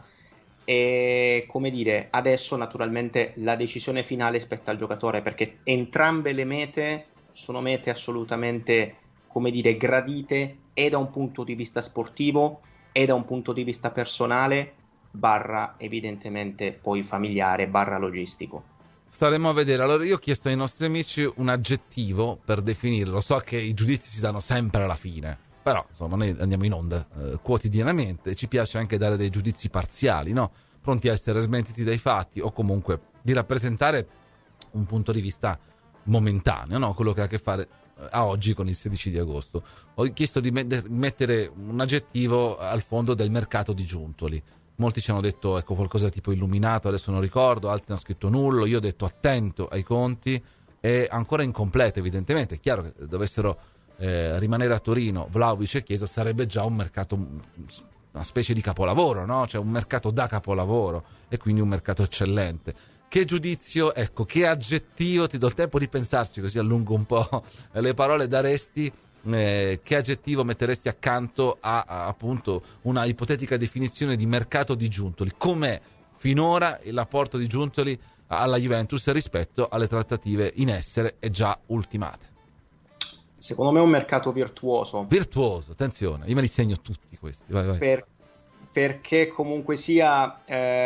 E, come dire, adesso naturalmente la decisione finale spetta al giocatore, perché entrambe le mete sono mete assolutamente, come dire, gradite, e da un punto di vista sportivo e da un punto di vista personale, barra evidentemente poi familiare, barra logistico. Staremo a vedere. Allora, io ho chiesto ai nostri amici un aggettivo per definirlo. So che i giudizi si danno sempre alla fine, però insomma noi andiamo in onda eh, quotidianamente, e ci piace anche dare dei giudizi parziali, no? Pronti a essere smentiti dai fatti, o comunque di rappresentare un punto di vista momentaneo, no? Quello che ha a che fare eh, a oggi con il sedici di agosto. Ho chiesto di met- mettere un aggettivo al fondo del mercato di Giuntoli. Molti ci hanno detto, ecco, qualcosa tipo illuminato, adesso non ricordo, altri hanno scritto nullo. Io ho detto attento ai conti, è ancora incompleto evidentemente. È chiaro che dovessero Eh, rimanere a Torino Vlahovic e Chiesa, sarebbe già un mercato, una specie di capolavoro, no? Cioè un mercato da capolavoro, e quindi un mercato eccellente. Che giudizio, ecco, che aggettivo, ti do il tempo di pensarci così allungo un po' le parole, daresti, eh, che aggettivo metteresti accanto a, a appunto una ipotetica definizione di mercato di Giuntoli? Com'è finora il rapporto di Giuntoli alla Juventus rispetto alle trattative in essere e già ultimate? Secondo me è un mercato virtuoso. Virtuoso, attenzione, io me li segno tutti questi. Vai, vai. Per, perché comunque sia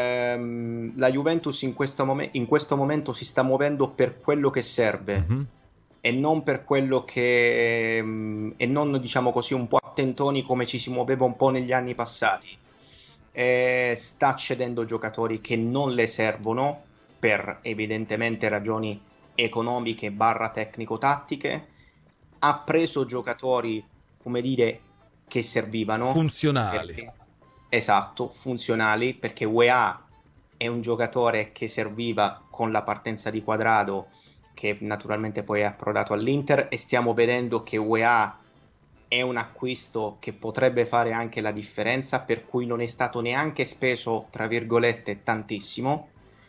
ehm, la Juventus in questo, mom- in questo momento si sta muovendo per quello che serve, mm-hmm. e non per quello che ehm, e non, diciamo così, un po' a tentoni come ci si muoveva un po' negli anni passati. Eh, sta cedendo giocatori che non le servono per evidentemente ragioni economiche barra tecnico-tattiche. Ha preso giocatori, come dire, che servivano. Funzionali. Perché, esatto, funzionali, perché U E A è un giocatore che serviva con la partenza di Quadrado, che naturalmente poi è approdato all'Inter, e stiamo vedendo che U E A è un acquisto che potrebbe fare anche la differenza, per cui non è stato neanche speso, tra virgolette, tantissimo.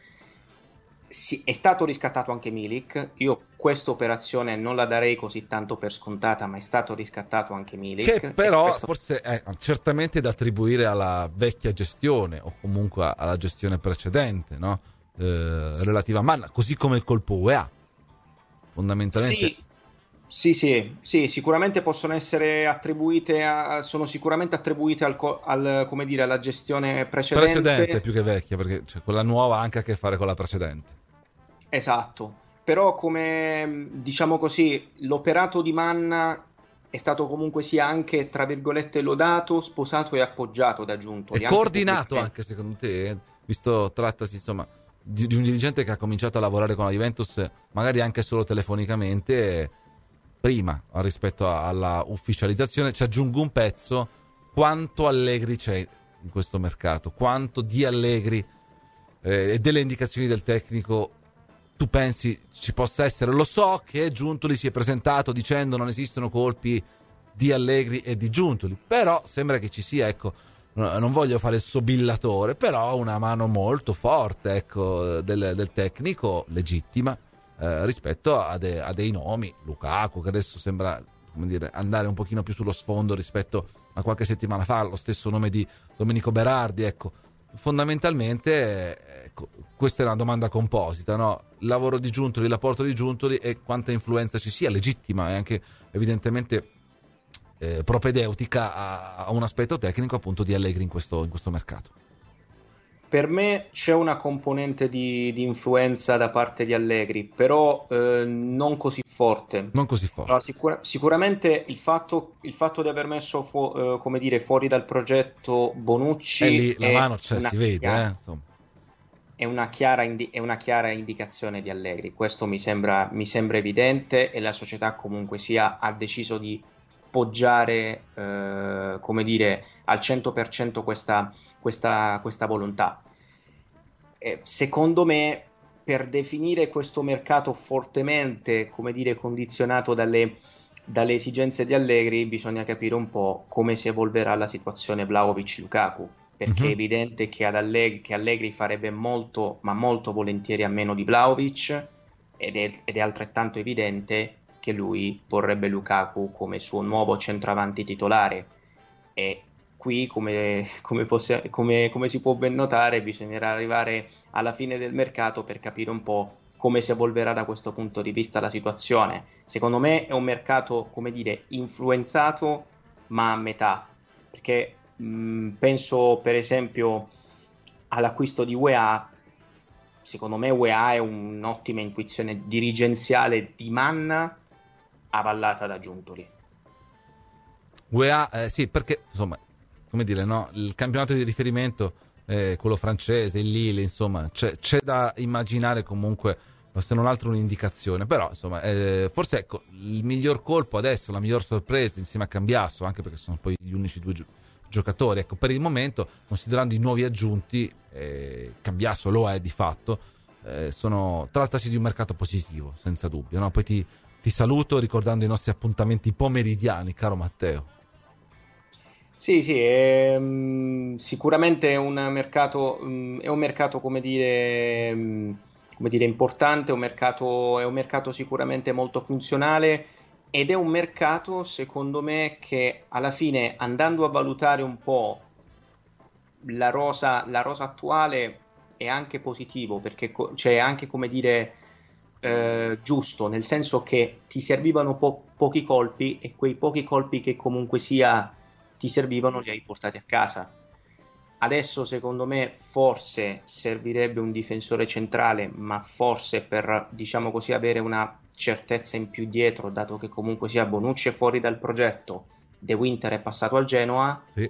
Sì, è stato riscattato anche Milik. Io questa operazione non la darei così tanto per scontata, ma è stato riscattato anche Milik, che però questo... forse è certamente da attribuire alla vecchia gestione, o comunque alla gestione precedente, no? Eh, sì. Relativa a Manna, così come il colpo U E A fondamentalmente. Sì. Sì, sì, sì, sicuramente possono essere attribuite a, sono sicuramente attribuite al, al come dire, alla gestione precedente. Precedente più che vecchia, perché cioè, quella nuova ha anche a che fare con la precedente. Esatto, però come, diciamo così, l'operato di Manna è stato comunque sia anche, tra virgolette, lodato, sposato e appoggiato da Giuntoli. E coordinato anche, secondo te, visto trattasi insomma di, di un dirigente che ha cominciato a lavorare con la Juventus magari anche solo telefonicamente prima rispetto alla ufficializzazione. Ci aggiungo un pezzo: quanto Allegri c'è in questo mercato, quanto di Allegri eh, e delle indicazioni del tecnico tu pensi ci possa essere. Lo so che Giuntoli si è presentato dicendo non esistono colpi di Allegri e di Giuntoli, però sembra che ci sia, ecco, non voglio fare il sobillatore, però una mano molto forte, ecco, del, del tecnico, legittima, eh, rispetto a, de, a dei nomi, Lukaku, che adesso sembra, come dire, andare un pochino più sullo sfondo rispetto a qualche settimana fa, lo stesso nome di Domenico Berardi. Ecco, fondamentalmente, ecco, questa è una domanda composita, no? Il lavoro di Giuntoli, l'apporto di Giuntoli e quanta influenza ci sia, legittima e anche evidentemente eh, propedeutica a, a un aspetto tecnico appunto di Allegri in questo, in questo mercato. Per me c'è una componente di, di influenza da parte di Allegri, però eh, non così forte. Non così forte. Allora, sicura, sicuramente il fatto, il fatto di aver messo fu, eh, come dire, fuori dal progetto Bonucci e lì la è mano c'è, una, si vede, eh, insomma. È una chiara, indi- è una chiara indicazione di Allegri. Questo mi sembra, mi sembra evidente, e la società comunque sia ha deciso di poggiare, eh, come dire, al cento per cento questa Questa, questa volontà. Eh, secondo me, per definire questo mercato fortemente, come dire, condizionato dalle, dalle esigenze di Allegri, bisogna capire un po' come si evolverà la situazione Vlahovic-Lukaku, perché uh-huh. è evidente che, ad Allegri, che Allegri farebbe molto, ma molto volentieri a meno di Vlahovic, ed è, ed è altrettanto evidente che lui vorrebbe Lukaku come suo nuovo centravanti titolare. E qui, come, come, possi- come, come si può ben notare, bisognerà arrivare alla fine del mercato per capire un po' come si evolverà da questo punto di vista la situazione. Secondo me è un mercato, come dire, influenzato, ma a metà, perché mh, penso per esempio all'acquisto di U E A. Secondo me U E A è un'ottima intuizione dirigenziale di manna avallata da Giuntoli. U E A, eh, sì, perché insomma, come dire, no, il campionato di riferimento, eh, quello francese, il Lille, insomma, c'è, c'è da immaginare comunque, se non altro, un'indicazione. Però insomma, eh, forse ecco, il miglior colpo adesso, la miglior sorpresa insieme a Cambiasso, anche perché sono poi gli unici due gio- giocatori, ecco, per il momento, considerando i nuovi aggiunti, eh, Cambiasso lo è di fatto, eh, sono, trattasi di un mercato positivo, senza dubbio, no? Poi ti, ti saluto ricordando i nostri appuntamenti pomeridiani, caro Matteo. Sì, sì, è, um, sicuramente è un mercato, um, è un mercato, come dire, um, come dire, importante, un mercato, è un mercato sicuramente molto funzionale, ed è un mercato, secondo me, che alla fine, andando a valutare un po' la rosa, la rosa attuale, è anche positivo, perché co- cioè, è anche, come dire, eh, giusto, nel senso che ti servivano po- pochi colpi, e quei pochi colpi che comunque sia ti servivano li hai portati a casa. Adesso secondo me forse servirebbe un difensore centrale, ma forse per, diciamo così, avere una certezza in più dietro, dato che comunque sia Bonucci è fuori dal progetto, De Winter è passato al Genoa, sì.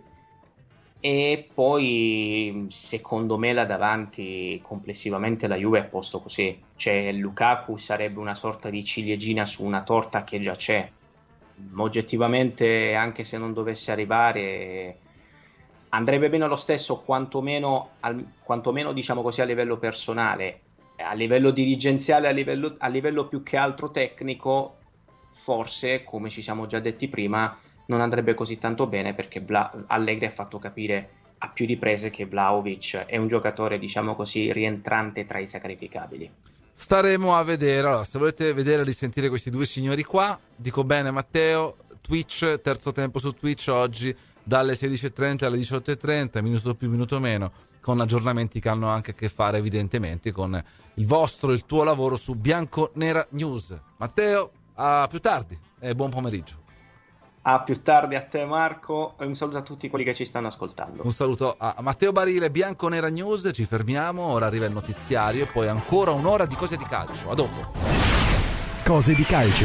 E poi secondo me là davanti complessivamente la Juve è a posto così, cioè Lukaku sarebbe una sorta di ciliegina su una torta che già c'è. Oggettivamente, anche se non dovesse arrivare, andrebbe bene lo stesso, quantomeno, al, quantomeno diciamo così, a livello personale. A livello dirigenziale, a livello, a livello più che altro tecnico, forse, come ci siamo già detti prima, non andrebbe così tanto bene, perché Vla- Allegri ha fatto capire a più riprese che Vlahovic è un giocatore, diciamo così, rientrante tra i sacrificabili. Staremo a vedere. Allora, se volete vedere e risentire questi due signori qua, dico bene Matteo, Twitch, terzo tempo su Twitch oggi dalle sedici e trenta alle diciotto e trenta, minuto più minuto meno, con aggiornamenti che hanno anche a che fare evidentemente con il vostro, il tuo lavoro su Bianconera News. Matteo, a più tardi e buon pomeriggio. A più tardi a te Marco, e un saluto a tutti quelli che ci stanno ascoltando. Un saluto a Matteo Barile, Bianconera News, ci fermiamo, ora arriva il notiziario e poi ancora un'ora di cose di calcio. A dopo. Cose di calcio.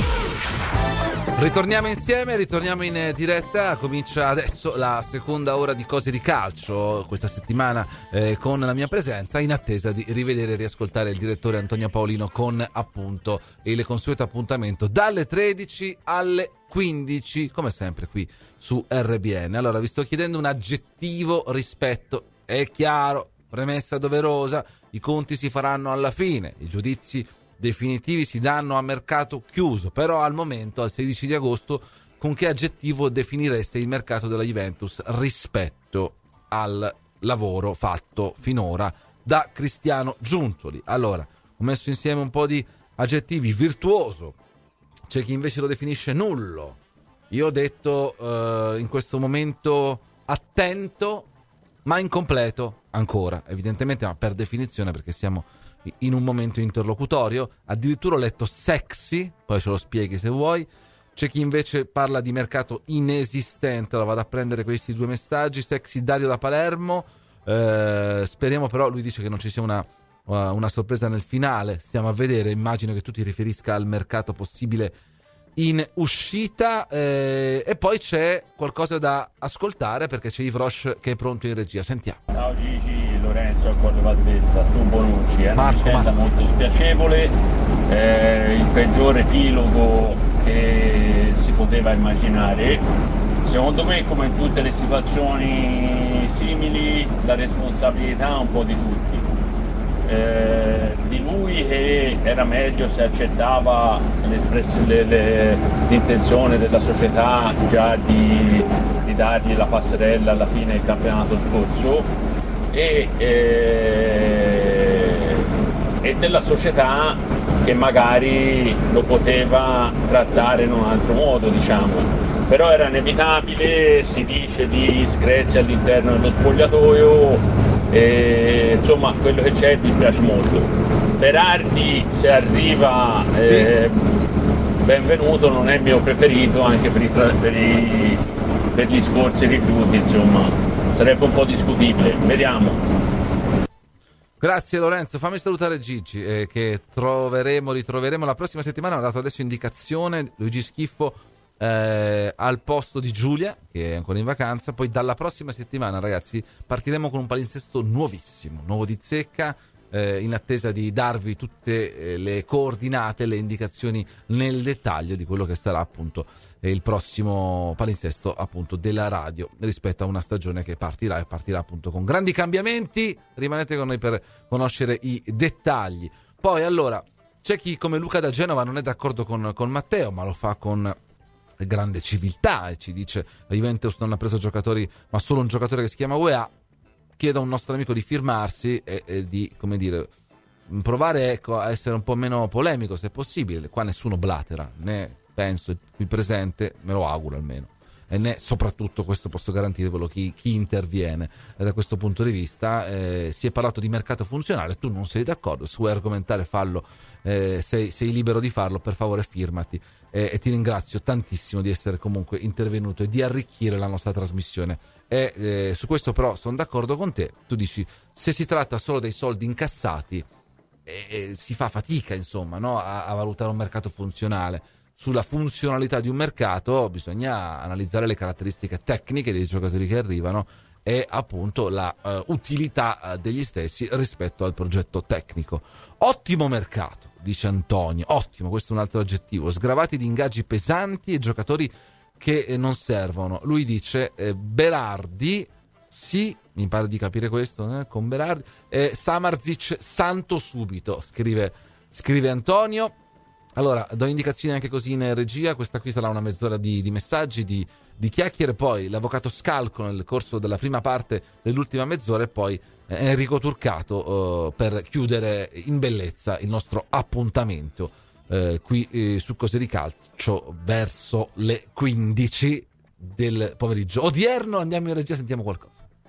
Ritorniamo insieme, ritorniamo in diretta, comincia adesso la seconda ora di Cose di Calcio, questa settimana eh, con la mia presenza, in attesa di rivedere e riascoltare il direttore Antonio Paolino con appunto il consueto appuntamento dalle tredici alle quindici, come sempre qui su R B N. Allora, vi sto chiedendo un aggettivo rispetto, è chiaro, premessa doverosa, i conti si faranno alla fine, i giudizi definitivi si danno a mercato chiuso, però al momento, al sedici di agosto, con che aggettivo definireste il mercato della Juventus rispetto al lavoro fatto finora da Cristiano Giuntoli? Allora, ho messo insieme un po' di aggettivi: virtuoso, c'è chi invece lo definisce nullo, io ho detto eh, in questo momento attento ma incompleto ancora, evidentemente, ma per definizione, perché siamo in un momento interlocutorio. Addirittura ho letto sexy, poi ce lo spieghi se vuoi. C'è chi invece parla di mercato inesistente. Allora vado a prendere questi due messaggi. Sexy Dario da Palermo, eh, speriamo però, lui dice che non ci sia una, una sorpresa nel finale, stiamo a vedere. Immagino che tu ti riferisca al mercato possibile in uscita, eh, e poi c'è qualcosa da ascoltare perché c'è Yves Roche che è pronto in regia. Sentiamo. Ciao Gigi, Lorenzo a Colle Valvezza su Bonucci. È una Marco, vicenda Marco. molto spiacevole, eh, il peggior epilogo che si poteva immaginare. Secondo me, come in tutte le situazioni simili, la responsabilità è un po' di tutti. Eh, di lui che era meglio se accettava le, le, l'intenzione della società già di, di dargli la passerella alla fine del campionato scorso, e, eh, e della società che magari lo poteva trattare in un altro modo, diciamo. Però era inevitabile, si dice di screzi all'interno dello spogliatoio, e insomma quello che c'è dispiace molto. Berardi, se arriva, Sì. eh, benvenuto, non è il mio preferito, anche per, i, per, i, per gli scorsi rifiuti, insomma sarebbe un po' discutibile, vediamo. Grazie Lorenzo, fammi salutare Gigi, eh, che troveremo, ritroveremo la prossima settimana. Ho dato adesso indicazione, Luigi Schiffo eh, al posto di Giulia, che è ancora in vacanza. Poi dalla prossima settimana, ragazzi, partiremo con un palinsesto nuovissimo, nuovo di zecca, eh, in attesa di darvi tutte eh, le coordinate, le indicazioni nel dettaglio di quello che sarà appunto eh, il prossimo palinsesto appunto della radio, rispetto a una stagione che partirà e partirà appunto con grandi cambiamenti. Rimanete con noi per conoscere i dettagli. Poi allora c'è chi come Luca da Genova non è d'accordo con, con Matteo, ma lo fa con grande civiltà e ci dice: la Juventus non ha preso giocatori, ma solo un giocatore che si chiama U E A. Chiedo a un nostro amico di firmarsi e, e di, come dire, provare, ecco, a essere un po' meno polemico se possibile. Qua nessuno blatera, né penso qui presente, me lo auguro almeno, e né soprattutto, questo posso garantire, quello chi, chi interviene. E da questo punto di vista eh, si è parlato di mercato funzionale, tu non sei d'accordo, se vuoi argomentare fallo, eh, sei, sei libero di farlo, per favore firmati. E, e ti ringrazio tantissimo di essere comunque intervenuto e di arricchire la nostra trasmissione. E eh, su questo però sono d'accordo con te. Tu dici, se si tratta solo dei soldi incassati, eh, eh, si fa fatica, insomma, no? a, a valutare un mercato funzionale. Sulla funzionalità di un mercato bisogna analizzare le caratteristiche tecniche dei giocatori che arrivano e appunto la uh, utilità uh, degli stessi rispetto al progetto tecnico. Ottimo mercato, dice Antonio, ottimo, questo è un altro aggettivo, sgravati di ingaggi pesanti e giocatori che eh, non servono. Lui dice eh, Berardi, sì, mi pare di capire questo, eh, con Berardi, eh, Samardzic santo subito, scrive, scrive Antonio. Allora, do indicazioni anche così in regia. Questa qui sarà una mezz'ora di, di messaggi, di, di chiacchiere, poi l'avvocato Scalco nel corso della prima parte dell'ultima mezz'ora, e poi eh, Enrico Turcato eh, per chiudere in bellezza il nostro appuntamento eh, qui eh, su Cose di Calcio verso le quindici del pomeriggio odierno. Andiamo in regia, sentiamo qualcosa.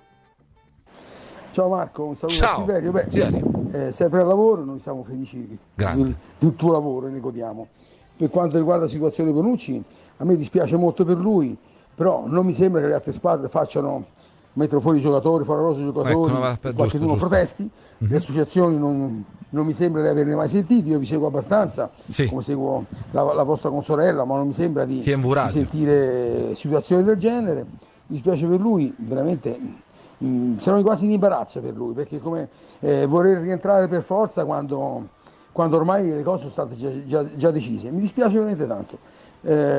Ciao Marco, un saluto Ciao. a Siberio. Beh, Sì. eh, sempre al lavoro, noi siamo felici del, del tuo lavoro e ne godiamo. Per quanto riguarda la situazione di Bonucci, a me dispiace molto per lui, però non mi sembra che le altre squadre facciano mettere fuori i giocatori, fare rosa i giocatori, ecco, va, per, qualche uno protesti. Mm-hmm. Le associazioni non, non mi sembra di averne mai sentiti, io vi seguo abbastanza, sì, come seguo la, la vostra consorella, ma non mi sembra di, di sentire situazioni del genere. Mi dispiace per lui, veramente. Siamo quasi in imbarazzo per lui, perché come eh, vorrei rientrare per forza quando, quando ormai le cose sono state già, già, già decise. Mi dispiace veramente tanto,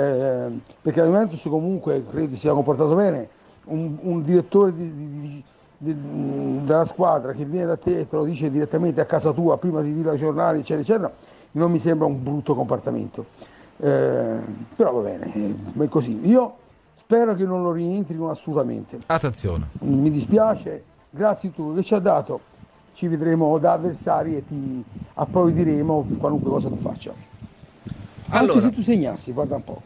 eh, perché la Juventus comunque credo si sia comportato bene. Un, un direttore di, di, dalla squadra che viene da te e te lo dice direttamente a casa tua prima di dire ai giornali eccetera eccetera, non mi sembra un brutto comportamento, eh, però va bene, è così. Io spero che non lo rientrino assolutamente. Attenzione, mi dispiace, grazie a tutto che ci ha dato, ci vedremo da avversari e ti applaudiremo qualunque cosa tu faccia, anche allora, se tu segnassi, guarda un po'.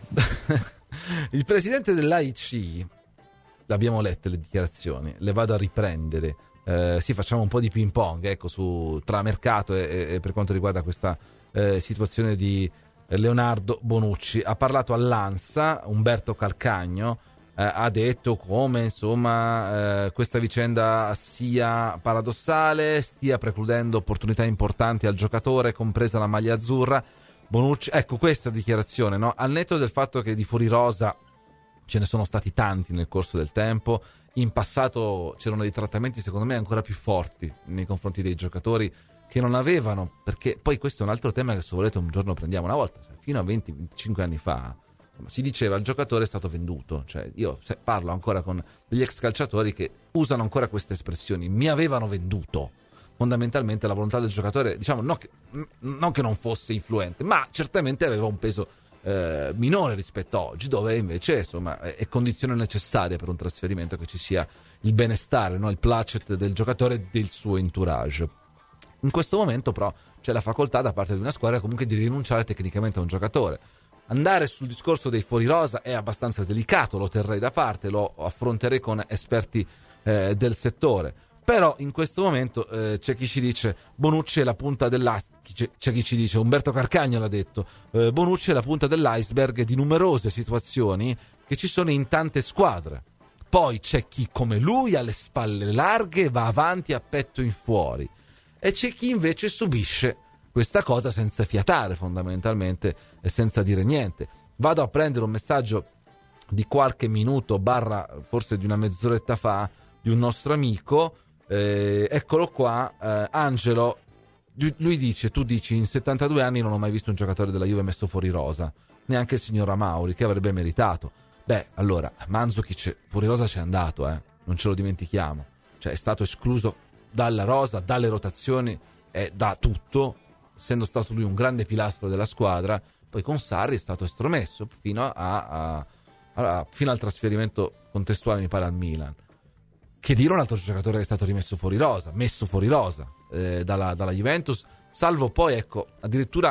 Il presidente dell'A I C, l'abbiamo lette le dichiarazioni, le vado a riprendere, eh, sì, facciamo un po' di ping pong, ecco, su, tra mercato e, e per quanto riguarda questa eh, situazione di Leonardo Bonucci. Ha parlato all'ANSA Umberto Calcagno, eh, ha detto come insomma eh, questa vicenda sia paradossale, stia precludendo opportunità importanti al giocatore, compresa la maglia azzurra. Bonucci, ecco questa dichiarazione, no? Al netto del fatto che di fuori rosa ce ne sono stati tanti nel corso del tempo, in passato c'erano dei trattamenti secondo me ancora più forti nei confronti dei giocatori che non avevano, perché poi questo è un altro tema che se volete un giorno prendiamo una volta, cioè, fino a venti venticinque anni fa insomma, si diceva il giocatore è stato venduto, cioè io parlo ancora con degli ex calciatori che usano ancora queste espressioni, mi avevano venduto. Fondamentalmente la volontà del giocatore, diciamo, no che, non che non fosse influente, ma certamente aveva un peso eh, minore rispetto a oggi, dove invece insomma è, è condizione necessaria per un trasferimento che ci sia il benestare, no? Il placet del giocatore e del suo entourage. In questo momento però c'è la facoltà da parte di una squadra comunque di rinunciare tecnicamente a un giocatore. Andare sul discorso dei fuori rosa è abbastanza delicato, lo terrei da parte, lo affronterei con esperti eh, del settore. Però in questo momento eh, c'è chi ci dice Bonucci è la punta dell'iceberg, c'è chi ci dice, Umberto Calcagno l'ha detto, eh, Bonucci è la punta dell'iceberg di numerose situazioni che ci sono in tante squadre. Poi c'è chi come lui ha le spalle larghe va avanti a petto in fuori e c'è chi invece subisce questa cosa senza fiatare fondamentalmente e senza dire niente. Vado a prendere un messaggio di qualche minuto barra forse di una mezz'oretta fa di un nostro amico. Eh, eccolo qua, eh, Angelo, lui dice, tu dici in settantadue anni non ho mai visto un giocatore della Juve messo fuori rosa, neanche il signor Amauri che avrebbe meritato. Beh, allora Mandzukic fuori rosa c'è andato, eh, non ce lo dimentichiamo, cioè è stato escluso dalla rosa, dalle rotazioni e da tutto, essendo stato lui un grande pilastro della squadra. Poi con Sarri è stato estromesso fino a, a, a fino al trasferimento contestuale mi pare al Milan. Che dire un altro giocatore che è stato rimesso fuori rosa, messo fuori rosa eh, dalla, dalla Juventus, salvo poi, ecco, addirittura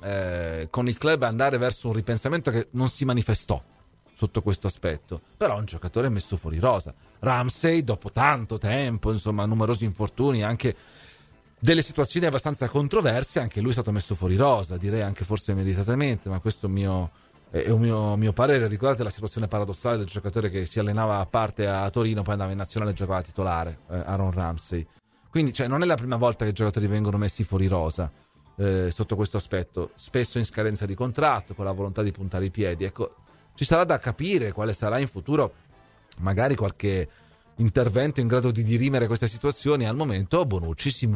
eh, con il club andare verso un ripensamento che non si manifestò sotto questo aspetto, però un giocatore messo fuori rosa. Ramsey, dopo tanto tempo, insomma, numerosi infortuni, anche delle situazioni abbastanza controverse, anche lui è stato messo fuori rosa, direi anche forse meritatamente, ma questo è mio... è un mio, mio parere. Ricordate la situazione paradossale del giocatore che si allenava a parte a Torino, poi andava in nazionale e giocava titolare, eh, Aaron Ramsey. Quindi cioè, non è la prima volta che i giocatori vengono messi fuori rosa eh, sotto questo aspetto, spesso in scadenza di contratto, con la volontà di puntare i piedi. Ecco, ci sarà da capire quale sarà in futuro magari qualche intervento in grado di dirimere queste situazioni. Al momento Bonucci si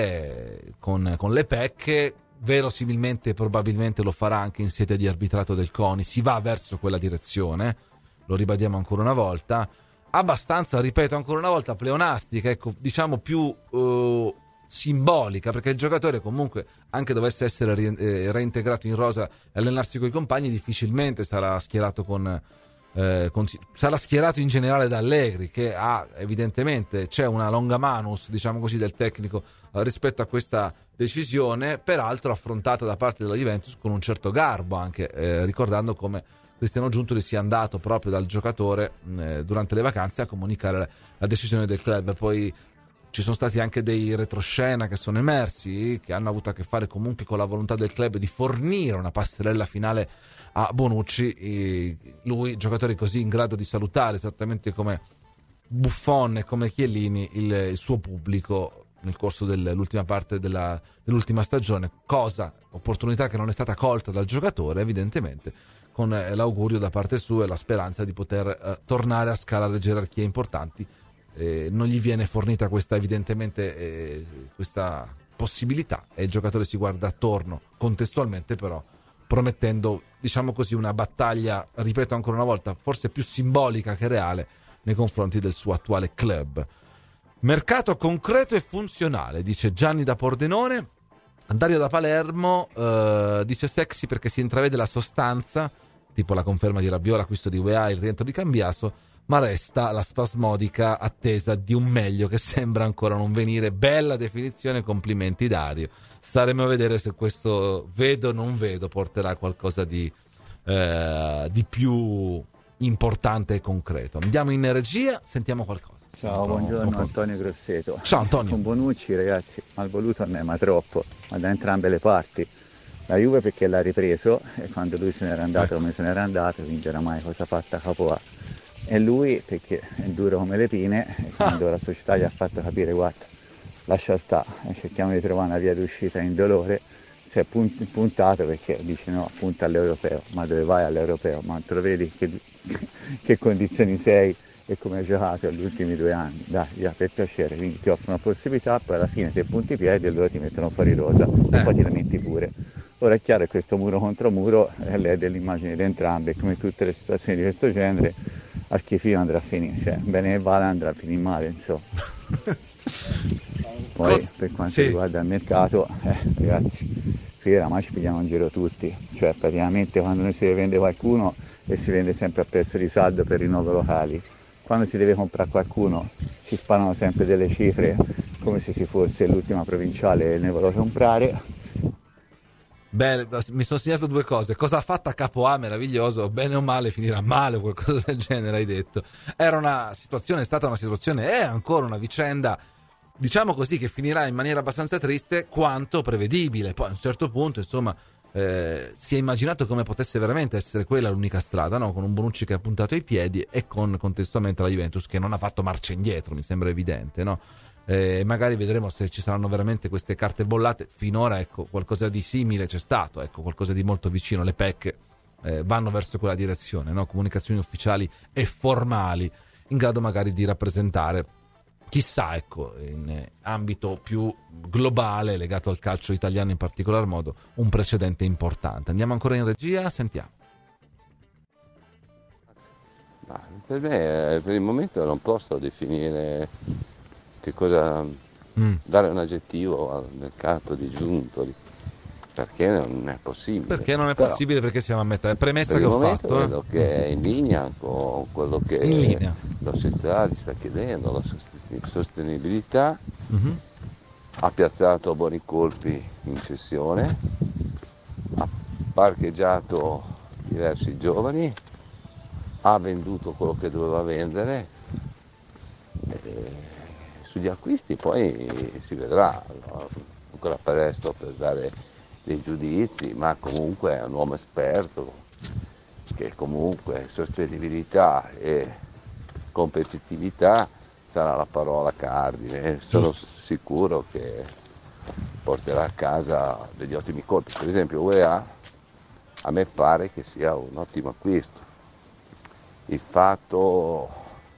muove con, con le pecche, verosimilmente probabilmente lo farà anche in sede di arbitrato del CONI, si va verso quella direzione, lo ribadiamo ancora una volta, abbastanza, ripeto ancora una volta, pleonastica, ecco, diciamo più uh, simbolica, perché il giocatore comunque, anche dovesse essere re- reintegrato in rosa e allenarsi con i compagni, difficilmente sarà schierato con, eh, con sarà schierato in generale da Allegri, che ha evidentemente, c'è una longa manus, diciamo così, del tecnico eh, rispetto a questa decisione, peraltro affrontata da parte della Juventus con un certo garbo, anche eh, ricordando come Cristiano Giuntoli sia andato proprio dal giocatore eh, durante le vacanze a comunicare la, la decisione del club. Poi ci sono stati anche dei retroscena che sono emersi, che hanno avuto a che fare comunque con la volontà del club di fornire una passerella finale a Bonucci, e lui, giocatore così in grado di salutare esattamente come Buffon e come Chiellini il, il suo pubblico nel corso dell'ultima parte della, dell'ultima stagione, cosa, opportunità che non è stata colta dal giocatore, evidentemente, con eh, l'augurio da parte sua e la speranza di poter eh, tornare a scalare gerarchie importanti. Eh, non gli viene fornita questa, evidentemente, eh, questa possibilità, e il giocatore si guarda attorno, contestualmente però promettendo, diciamo così, una battaglia, ripeto ancora una volta, forse più simbolica che reale nei confronti del suo attuale club. Mercato concreto e funzionale, dice Gianni da Pordenone. Dario da Palermo eh, dice sexy perché si intravede la sostanza, tipo la conferma di Rabbiola, acquisto di U E A, il rientro di Cambiaso, ma resta la spasmodica attesa di un meglio che sembra ancora non venire. Bella definizione, complimenti Dario. Staremo a vedere se questo vedo non vedo porterà qualcosa di, eh, di più importante e concreto. Andiamo in regia, sentiamo qualcosa. Ciao, buongiorno Antonio Grosseto. Ciao Antonio. Con Bonucci, ragazzi, mal voluto a me, ma troppo, ma da entrambe le parti. La Juve perché l'ha ripreso e quando lui se n'era andato come se n'era andato, quindi oramai cosa fatta capo A. E lui perché è duro come le pine e quando ah. la società gli ha fatto capire guarda, lascia stare, cerchiamo di trovare una via d'uscita indolore, si è puntato perché dice no, punta all'europeo, ma dove vai all'europeo? Ma te lo vedi che, che condizioni sei e come hai giocato negli ultimi due anni? Dai, via, per piacere, quindi ti offrono una possibilità, poi alla fine se punti i piedi allora ti mettono fuori rosa eh. e poi ti lamenti pure. Ora è chiaro che questo muro contro muro è dell'immagine di entrambe, come tutte le situazioni di questo genere, a schifino andrà a finire, cioè bene che vale andrà a finire male, insomma. Poi Cos- per quanto sì. riguarda il mercato, eh, ragazzi, qui oramai ci pigliamo in giro tutti, cioè praticamente quando noi si deve vendere qualcuno e si vende sempre a prezzo di saldo per rinnovo locali, quando si deve comprare qualcuno ci sparano sempre delle cifre come se si fosse l'ultima provinciale e ne volevo comprare. Beh, mi sono segnato due cose. Cosa ha fatto a capo A, meraviglioso, bene o male finirà male, qualcosa del genere hai detto. Era una situazione, è stata una situazione, è ancora una vicenda, diciamo così, che finirà in maniera abbastanza triste quanto prevedibile. Poi a un certo punto, insomma, eh, si è immaginato come potesse veramente essere quella l'unica strada, no? Con un Bonucci che ha puntato ai piedi e con contestualmente la Juventus che non ha fatto marcia indietro, mi sembra evidente, no? Eh, magari vedremo se ci saranno veramente queste carte bollate. Finora ecco qualcosa di simile c'è stato, ecco qualcosa di molto vicino. Le P E C eh, vanno verso quella direzione, no? Comunicazioni ufficiali e formali in grado magari di rappresentare, chissà, ecco, in ambito più globale legato al calcio italiano in particolar modo, un precedente importante. Andiamo ancora in regia, sentiamo. Ma per me per il momento non posso definire che cosa mm. dare un aggettivo al mercato di Giuntoli, perché non è possibile. Perché non è Però, possibile, perché siamo a metà. È premessa per che il ho momento fatto. Credo eh? che è in linea con quello che la società gli sta chiedendo, la sostenibilità. Mm-hmm. Ha piazzato buoni colpi in sessione, ha parcheggiato diversi giovani, ha venduto quello che doveva vendere. E sugli acquisti poi si vedrà, no? Ancora presto per dare dei giudizi, ma comunque è un uomo esperto che comunque sostenibilità e competitività sarà la parola cardine. Sono sicuro che porterà a casa degli ottimi colpi. Per esempio U E A a me pare che sia un ottimo acquisto. Il fatto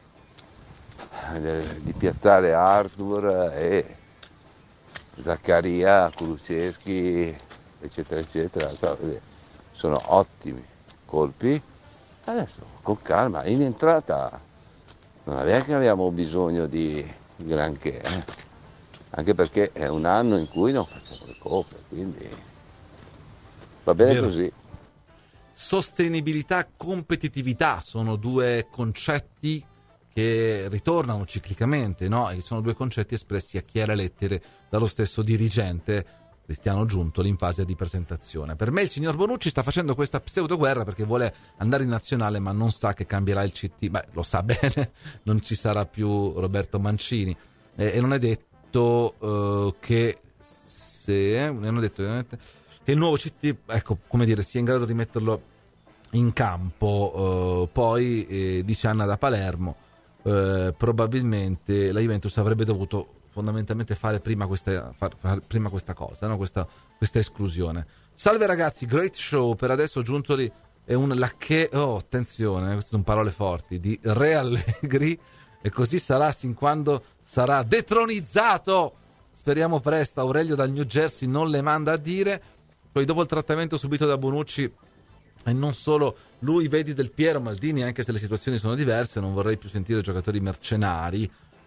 di piazzare Arthur e Zaccaria, Kulusevski, eccetera eccetera, sono ottimi colpi. Adesso con calma, in entrata non è che abbiamo bisogno di granché, eh? Anche perché è un anno in cui non facciamo le coppe, quindi va bene Vero. Così. Sostenibilità, competitività sono due concetti che ritornano ciclicamente, no? E sono due concetti espressi a chiare lettere dallo stesso dirigente Cristiano Giuntoli in fase di presentazione. Per me il signor Bonucci sta facendo questa pseudo guerra perché vuole andare in nazionale ma non sa che cambierà il C T. Beh, lo sa bene, non ci sarà più Roberto Mancini eh, e non è detto uh, che se eh, non è detto che il nuovo C T, ecco, come dire, sia in grado di metterlo in campo. Uh, poi eh, dice Anna da Palermo, Uh, probabilmente la Juventus avrebbe dovuto fondamentalmente fare prima questa, far, far prima questa cosa, no? questa, questa esclusione. Salve ragazzi, great show. Per adesso Giuntoli è un lacché, oh attenzione, queste sono parole forti, di Re Allegri, e così sarà sin quando sarà detronizzato. Speriamo presto. Aurelio dal New Jersey non le manda a dire. Poi dopo il trattamento subito da Bonucci, e non solo lui, vedi Del Piero, Maldini, anche se le situazioni sono diverse, non vorrei più sentire giocatori mercenari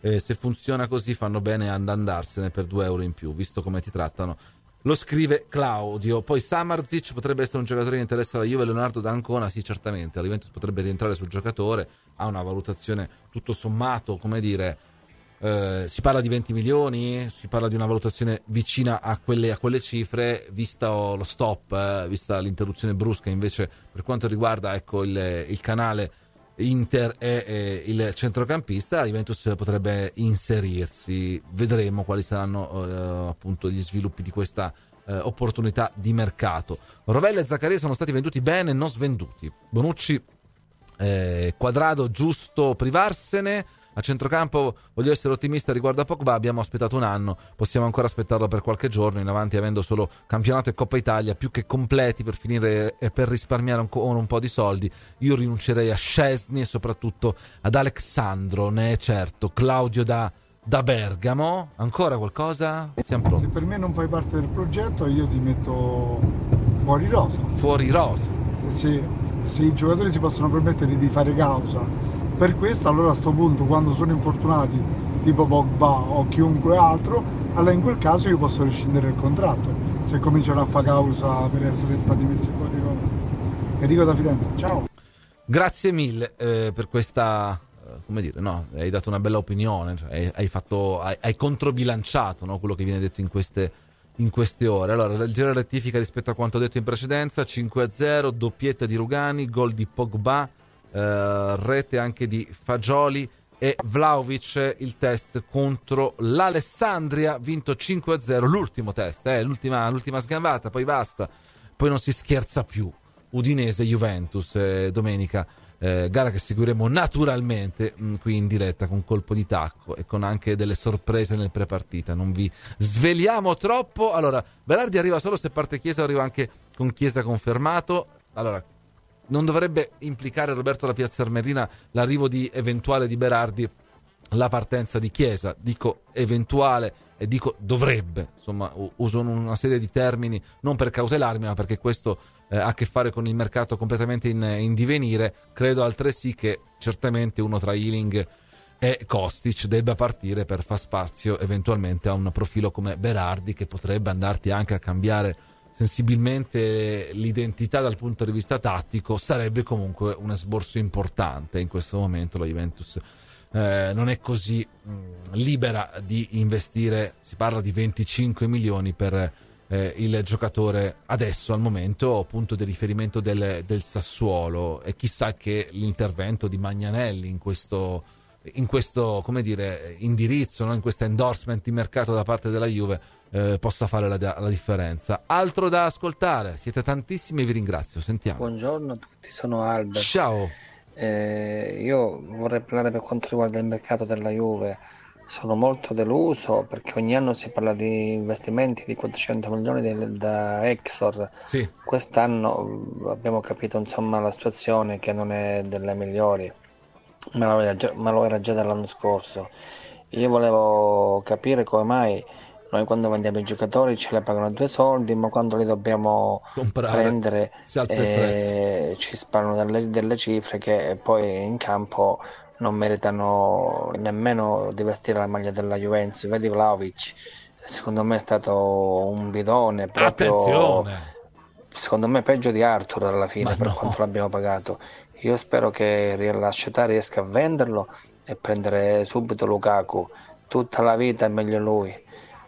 eh, se funziona così fanno bene ad andarsene per due euro in più, visto come ti trattano. Lo scrive Claudio. Poi Samardzic potrebbe essere un giocatore di interesse alla Juve. Leonardo D'Ancona, sì, certamente. La Juventus potrebbe rientrare sul giocatore. Ha una valutazione tutto sommato, come dire, eh, si parla di venti milioni, si parla di una valutazione vicina a quelle, a quelle cifre, vista lo stop, eh, vista l'interruzione brusca. Invece, per quanto riguarda ecco il, il canale Inter e, e il centrocampista, la Juventus potrebbe inserirsi. Vedremo quali saranno eh, appunto gli sviluppi di questa eh, opportunità di mercato. Rovella e Zaccaria sono stati venduti bene, non svenduti. Bonucci, eh, Quadrado, giusto privarsene. A centrocampo voglio essere ottimista riguardo a Pogba, abbiamo aspettato un anno, possiamo ancora aspettarlo per qualche giorno in avanti, avendo solo campionato e Coppa Italia più che completi per finire e per risparmiare un, un po' di soldi. Io rinuncerei a Szczesny e soprattutto ad Alexandro, ne è certo. Claudio da, da Bergamo, ancora qualcosa? Siamo pronti. Se per me non fai parte del progetto io ti metto fuori rosa. Fuori rosa? Se, se i giocatori si possono permettere di fare causa per questo, allora a sto punto, quando sono infortunati tipo Pogba o chiunque altro, allora in quel caso io posso rescindere il contratto se cominciano a fare causa per essere stati messi fuori rosa. Enrico da Fidenza, ciao. Grazie mille eh, per questa, eh, come dire, no, hai dato una bella opinione, cioè, hai, hai fatto, hai, hai controbilanciato, no, quello che viene detto in queste, in queste ore. Allora, leggera rettifica rispetto a quanto detto in precedenza: cinque a zero, doppietta di Rugani, gol di Pogba, Uh, rete anche di Fagioli e Vlahovic. Il test contro l'Alessandria, vinto cinque a zero, l'ultimo test, eh, l'ultima, l'ultima sgambata, poi basta, poi non si scherza più. Udinese-Juventus eh, domenica, eh, gara che seguiremo naturalmente mh, qui in diretta con colpo di tacco e con anche delle sorprese nel prepartita, non vi sveliamo troppo. Allora, Berardi arriva solo se parte Chiesa, arriva anche con Chiesa confermato. Allora, non dovrebbe implicare, Roberto da Piazza Armerina, l'arrivo di eventuale di Berardi, la partenza di Chiesa. Dico eventuale e dico dovrebbe, insomma uso una serie di termini non per cautelarmi, ma perché questo eh, ha a che fare con il mercato completamente in, in divenire. Credo altresì che certamente uno tra Ealing e Kostic debba partire per far spazio eventualmente a un profilo come Berardi, che potrebbe andarti anche a cambiare sensibilmente l'identità dal punto di vista tattico. Sarebbe comunque un esborso importante. In questo momento la Juventus eh, non è così mh, libera di investire, si parla di venticinque milioni per eh, il giocatore adesso, al momento punto di riferimento del, del Sassuolo, e chissà che l'intervento di Magnanelli in questo, in questo come dire, indirizzo, no? In questo endorsement di mercato da parte della Juve Eh, possa fare la, la differenza. Altro da ascoltare? Siete tantissimi, vi ringrazio. Sentiamo. Buongiorno a tutti, sono Albert. Ciao. Eh, io vorrei parlare per quanto riguarda il mercato della Juve. Sono molto deluso perché ogni anno si parla di investimenti di quattrocento milioni del, da Exor. Sì. Quest'anno abbiamo capito insomma la situazione, che non è delle migliori, ma lo era già, ma lo era già dall'anno scorso. Io volevo capire come mai noi quando vendiamo i giocatori ce le pagano due soldi, ma quando li dobbiamo comprare, prendere eh, ci sparano delle, delle cifre che poi in campo non meritano nemmeno di vestire la maglia della Juventus. Vedi Vlahovic, secondo me è stato un bidone proprio. Attenzione. Secondo me peggio di Arthur alla fine, ma per no. quanto l'abbiamo pagato. Io spero che la società riesca a venderlo e prendere subito Lukaku, tutta la vita è meglio lui.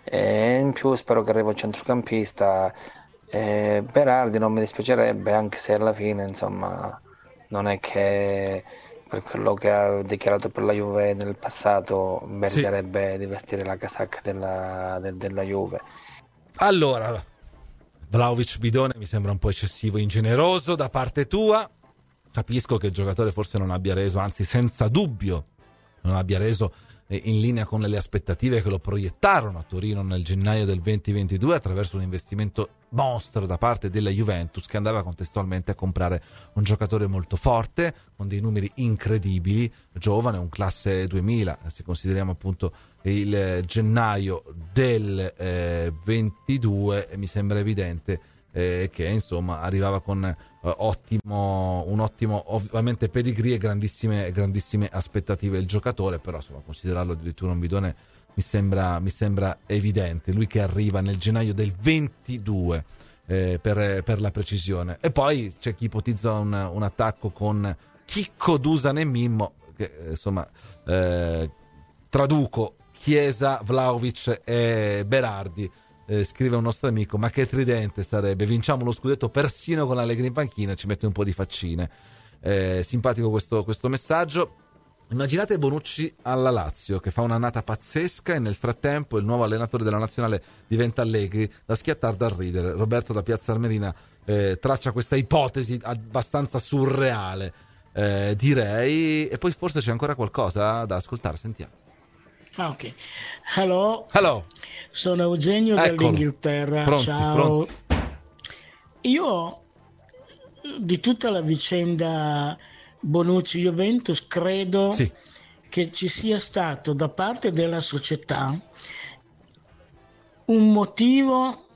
E in più spero che arrivi un centrocampista. eh, Berardi non mi dispiacerebbe, anche se alla fine insomma non è che per quello che ha dichiarato per la Juve nel passato meriterebbe sì. di vestire la casacca della, de, della Juve. Allora, Vlahovic bidone mi sembra un po' eccessivo, ingeneroso da parte tua. Capisco che il giocatore forse non abbia reso, anzi senza dubbio non abbia reso in linea con le aspettative che lo proiettarono a Torino nel gennaio del duemilaventidue attraverso un investimento mostro da parte della Juventus, che andava contestualmente a comprare un giocatore molto forte con dei numeri incredibili, giovane, un classe duemila, se consideriamo appunto il gennaio del eh, ventidue, mi sembra evidente eh, che insomma arrivava con eh, ottimo, un ottimo ovviamente pedigree e grandissime, grandissime aspettative il giocatore, però insomma considerarlo addirittura un bidone mi sembra, mi sembra evidente. Lui che arriva nel gennaio del ventidue, eh, per, per la precisione. E poi c'è chi ipotizza un, un attacco con Chicco, Dusan e Mimmo, che insomma eh, traduco Chiesa, Vlahovic e Berardi. Eh, scrive un nostro amico, ma che tridente sarebbe, vinciamo lo scudetto persino con Allegri in panchina, ci mette un po' di faccine. Eh, simpatico questo, questo messaggio. Immaginate Bonucci alla Lazio, che fa un'annata pazzesca e nel frattempo il nuovo allenatore della nazionale diventa Allegri, da schiattare dal ridere. Roberto da Piazza Armerina eh, traccia questa ipotesi abbastanza surreale, eh, direi, e poi forse c'è ancora qualcosa da ascoltare, sentiamo. Ah, ok. Hello. Hello. Sono Eugenio Eccolo. dall'Inghilterra. Pronti, Ciao. pronti. Io di tutta la vicenda Bonucci-Juventus credo sì. che ci sia stato da parte della società un motivo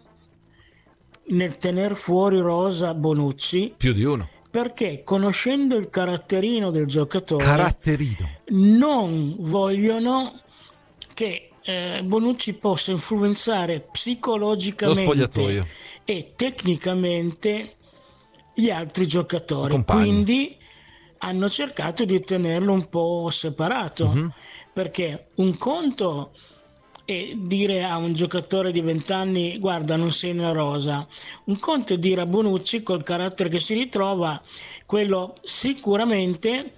nel tener fuori rosa Bonucci. Più di uno. Perché conoscendo il caratterino del giocatore caratterino non vogliono che eh, Bonucci possa influenzare psicologicamente e tecnicamente gli altri giocatori, compagni. Quindi hanno cercato di tenerlo un po' separato, mm-hmm. perché un conto è dire a un giocatore di vent'anni guarda non sei una rosa, un conto è dire a Bonucci col carattere che si ritrova, quello sicuramente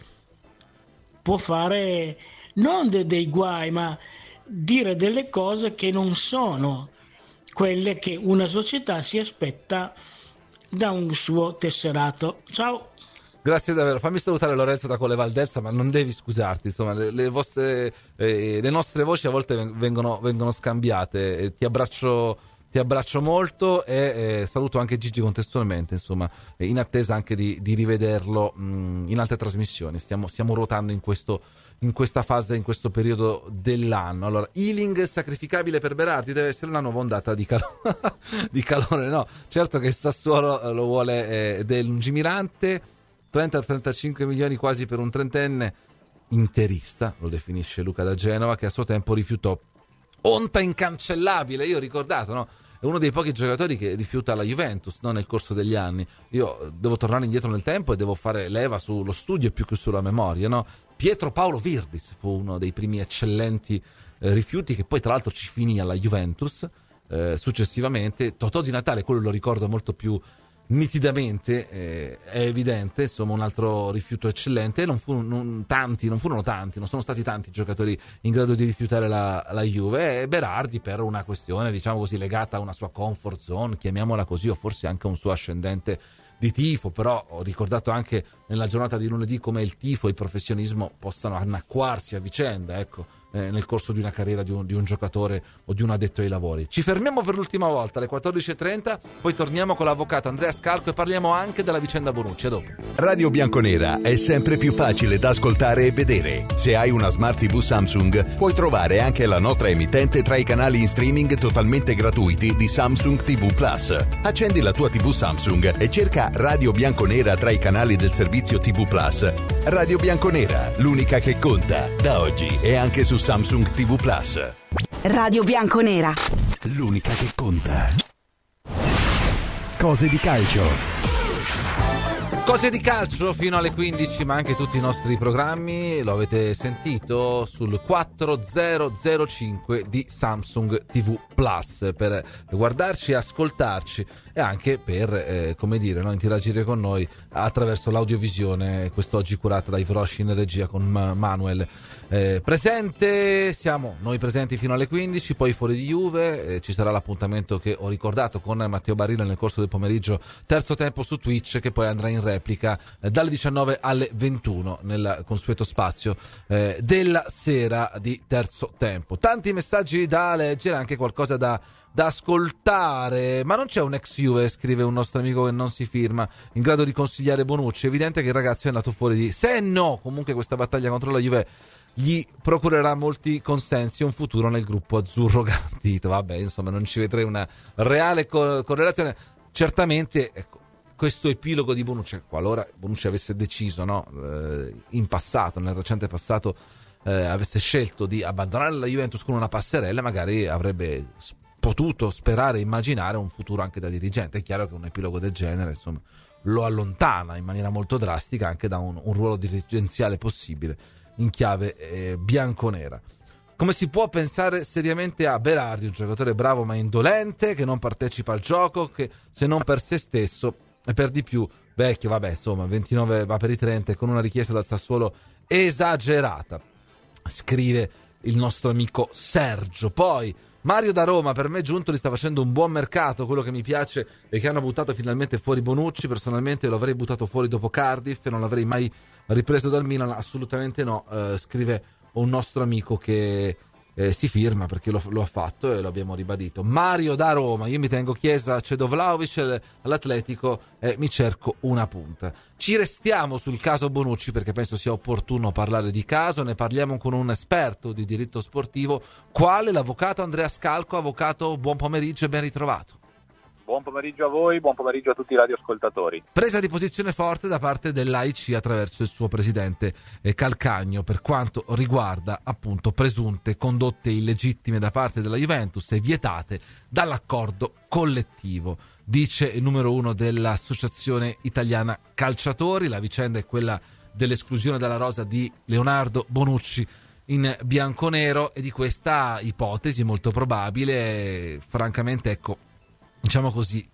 può fare non de- dei guai, ma dire delle cose che non sono quelle che una società si aspetta da un suo tesserato. Ciao. Grazie davvero, fammi salutare Lorenzo da Colle Valdelsa, ma non devi scusarti, insomma le, le vostre eh, le nostre voci a volte vengono, vengono scambiate. Eh, ti abbraccio ti abbraccio molto e eh, saluto anche Gigi contestualmente, insomma, eh, in attesa anche di, di rivederlo mh, in altre trasmissioni. Stiamo, stiamo ruotando in questo in questa fase, in questo periodo dell'anno. Allora, healing sacrificabile per Berardi, deve essere una nuova ondata di, calo- di calore, no? Certo che il Sassuolo lo vuole eh, ed è lungimirante, trenta trentacinque milioni quasi per un trentenne interista, lo definisce Luca da Genova, che a suo tempo rifiutò. Onta incancellabile, io ho ricordato, no? È uno dei pochi giocatori che rifiuta la Juventus, no? Nel corso degli anni. Io devo tornare indietro nel tempo e devo fare leva sullo studio più che sulla memoria, no? Pietro Paolo Virdis fu uno dei primi eccellenti eh, rifiuti, che poi tra l'altro ci finì alla Juventus eh, successivamente. Totò Di Natale, quello lo ricordo molto più nitidamente, eh, è evidente, insomma, un altro rifiuto eccellente. Non furono non, tanti, non furono tanti, non sono stati tanti giocatori in grado di rifiutare la, la Juve, e Berardi per una questione, diciamo così, legata a una sua comfort zone, chiamiamola così, o forse anche a un suo ascendente di tifo. Però ho ricordato anche nella giornata di lunedì come il tifo e il professionismo possano annacquarsi a vicenda, ecco, eh, nel corso di una carriera di un, di un giocatore o di un addetto ai lavori. Ci fermiamo per l'ultima volta alle quattordici e trenta, poi torniamo con l'avvocato Andrea Scalco e parliamo anche della vicenda Bonucci. A dopo. Radio Bianconera è sempre più facile da ascoltare e vedere. Se hai una Smart tivù Samsung, puoi trovare anche la nostra emittente tra i canali in streaming totalmente gratuiti di Samsung tivù Plus. Accendi la tua tivù Samsung e cerca Radio Bianconera tra i canali del servizio tivù Plus. Radio Bianconera, l'unica che conta, da oggi e anche su Samsung tivù Plus. Radio Bianconera, l'unica che conta. Cose di calcio. Cose di calcio fino alle quindici, ma anche tutti i nostri programmi lo avete sentito sul quattromila di Samsung tivù Plus, per guardarci e ascoltarci e anche per eh, come dire, no, interagire con noi attraverso l'audiovisione, quest'oggi curata da Ivroshi in regia con Manuel eh, presente. Siamo noi presenti fino alle quindici, poi fuori di Juve eh, ci sarà l'appuntamento che ho ricordato con Matteo Barilla nel corso del pomeriggio, terzo tempo su Twitch, che poi andrà in replica eh, dalle diciannove alle ventuno nel consueto spazio eh, della sera di terzo tempo. Tanti messaggi da leggere, anche qualcosa da da ascoltare, ma non c'è un ex Juve, scrive un nostro amico che non si firma, in grado di consigliare Bonucci. È evidente che il ragazzo è andato fuori di se no. Comunque questa battaglia contro la Juve gli procurerà molti consensi e un futuro nel gruppo azzurro garantito. Vabbè, insomma, non ci vedrei una reale co- correlazione. certamente ecco, questo epilogo di Bonucci, qualora Bonucci avesse deciso, no, eh, in passato, nel recente passato, eh, avesse scelto di abbandonare la Juventus con una passerella, magari avrebbe potuto sperare, immaginare un futuro anche da dirigente. È chiaro che un epilogo del genere, insomma, lo allontana in maniera molto drastica anche da un, un ruolo dirigenziale possibile in chiave eh, bianconera. Come si può pensare seriamente a Berardi, un giocatore bravo ma indolente, che non partecipa al gioco, che se non per se stesso e per di più vecchio, vabbè, insomma, ventinove va per i trenta, con una richiesta dal Sassuolo esagerata, scrive il nostro amico Sergio. Poi Mario da Roma: per me Giuntoli sta facendo un buon mercato, quello che mi piace è che hanno buttato finalmente fuori Bonucci. Personalmente lo avrei buttato fuori dopo Cardiff e non l'avrei mai ripreso dal Milan, assolutamente no, eh, scrive un nostro amico che eh, si firma perché lo, lo ha fatto e lo abbiamo ribadito. Mario da Roma: io mi tengo Chiesa, cedo Vlahovic all'Atletico e mi cerco una punta. Ci restiamo sul caso Bonucci perché penso sia opportuno parlare di caso, ne parliamo con un esperto di diritto sportivo, quale l'avvocato Andrea Scalco. Avvocato, buon pomeriggio e ben ritrovato. Buon pomeriggio a voi, buon pomeriggio a tutti i radioascoltatori. Presa di posizione forte da parte dell'A I C attraverso il suo presidente Calcagno per quanto riguarda appunto presunte condotte illegittime da parte della Juventus e vietate dall'accordo collettivo. Dice il numero uno dell'Associazione Italiana Calciatori. La vicenda è quella dell'esclusione dalla rosa di Leonardo Bonucci in bianconero, e di questa ipotesi molto probabile, francamente, ecco, diciamo così,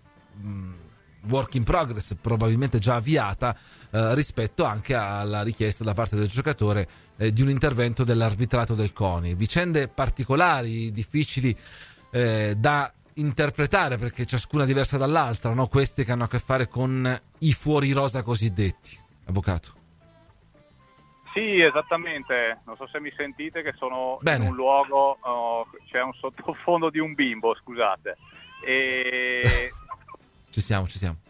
work in progress, probabilmente già avviata, eh, rispetto anche alla richiesta da parte del giocatore eh, di un intervento dell'arbitrato del CONI. Vicende particolari, difficili eh, da interpretare perché ciascuna diversa dall'altra, no? Queste che hanno a che fare con i fuori rosa cosiddetti. Avvocato. Sì, esattamente, non so se mi sentite che sono Bene. in un luogo, oh, c'è un sottofondo di un bimbo, scusate. E... ci siamo, ci siamo.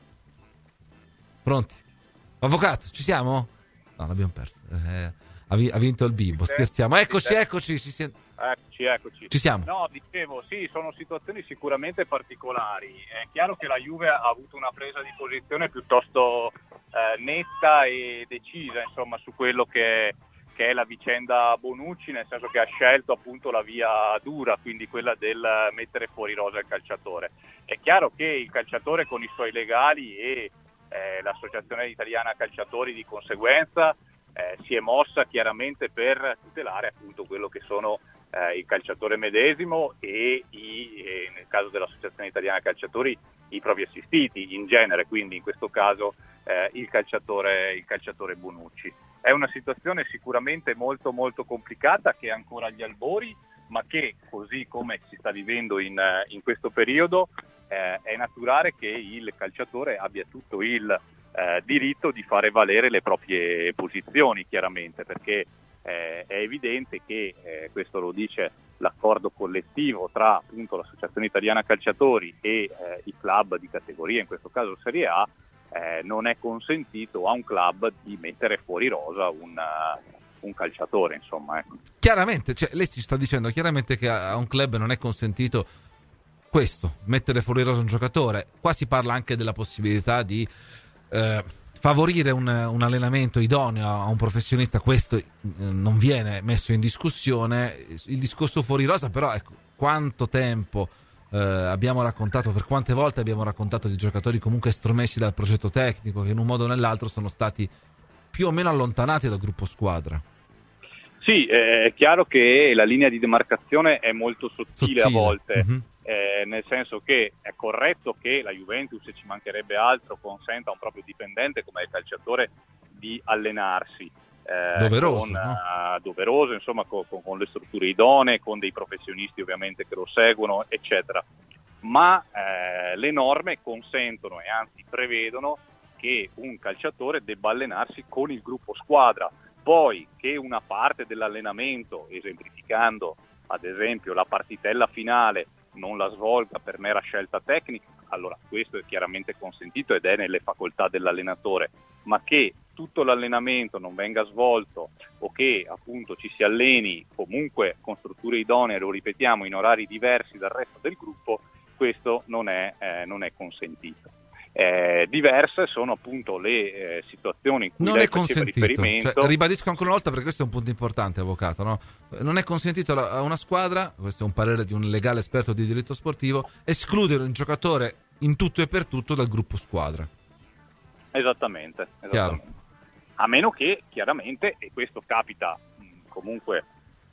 Pronti? Avvocato, ci siamo? No, l'abbiamo perso. Eh, ha, vi- ha vinto il bimbo, scherziamo. Eccoci, eccoci, ci siamo. Eccoci, eccoci. Ci siamo. No, dicevo, sì, sono situazioni sicuramente particolari. È chiaro che la Juve ha avuto una presa di posizione piuttosto eh, netta e decisa, insomma, su quello che, che è la vicenda Bonucci, nel senso che ha scelto appunto la via dura, quindi quella del mettere fuori rosa il calciatore. È chiaro che il calciatore con i suoi legali e eh, l'Associazione Italiana Calciatori di conseguenza eh, si è mossa chiaramente per tutelare appunto quello che sono eh, il calciatore medesimo e i, eh, nel caso dell'Associazione Italiana Calciatori, i propri assistiti in genere, quindi in questo caso eh, il calciatore, il calciatore Bonucci. È una situazione sicuramente molto molto complicata, che è ancora agli albori, ma che, così come si sta vivendo in, in questo periodo, eh, è naturale che il calciatore abbia tutto il eh, diritto di fare valere le proprie posizioni, chiaramente, perché eh, è evidente che, eh, questo lo dice l'accordo collettivo tra appunto l'Associazione Italiana Calciatori e eh, i club di categoria, in questo caso Serie A, eh, non è consentito a un club di mettere fuori rosa un, uh, un calciatore, insomma. Ecco. Chiaramente, cioè, lei ci sta dicendo chiaramente che a un club non è consentito questo, mettere fuori rosa un giocatore. Qua si parla anche della possibilità di eh, favorire un, un allenamento idoneo a un professionista. Questo eh, non viene messo in discussione. Il discorso fuori rosa, però, ecco, quanto tempo eh, abbiamo raccontato, per quante volte abbiamo raccontato di giocatori comunque estromessi dal progetto tecnico, che in un modo o nell'altro sono stati più o meno allontanati dal gruppo squadra. Sì, è chiaro che la linea di demarcazione è molto sottile, sottile. a volte, uh-huh. eh, nel senso che è corretto che la Juventus, se ci mancherebbe altro, consenta a un proprio dipendente come il calciatore di allenarsi. Eh, doveroso, con, no? uh, doveroso, insomma, con, con, con le strutture idonee, con dei professionisti ovviamente che lo seguono, eccetera. Ma eh, le norme consentono e anzi prevedono che un calciatore debba allenarsi con il gruppo squadra. Poi che una parte dell'allenamento, esemplificando ad esempio la partitella finale, non la svolga per mera scelta tecnica, allora questo è chiaramente consentito ed è nelle facoltà dell'allenatore, ma che tutto l'allenamento non venga svolto o che appunto ci si alleni comunque con strutture idonee, lo ripetiamo, in orari diversi dal resto del gruppo, questo non è, eh, non è consentito. Eh, diverse sono appunto le eh, situazioni in cui non lei è consentito, riferimento. Cioè, ribadisco ancora una volta, perché questo è un punto importante, avvocato, no? Non è consentito a una squadra, questo è un parere di un legale esperto di diritto sportivo, escludere un giocatore in tutto e per tutto dal gruppo squadra. Esattamente, esattamente. A meno che chiaramente, e questo capita mh, comunque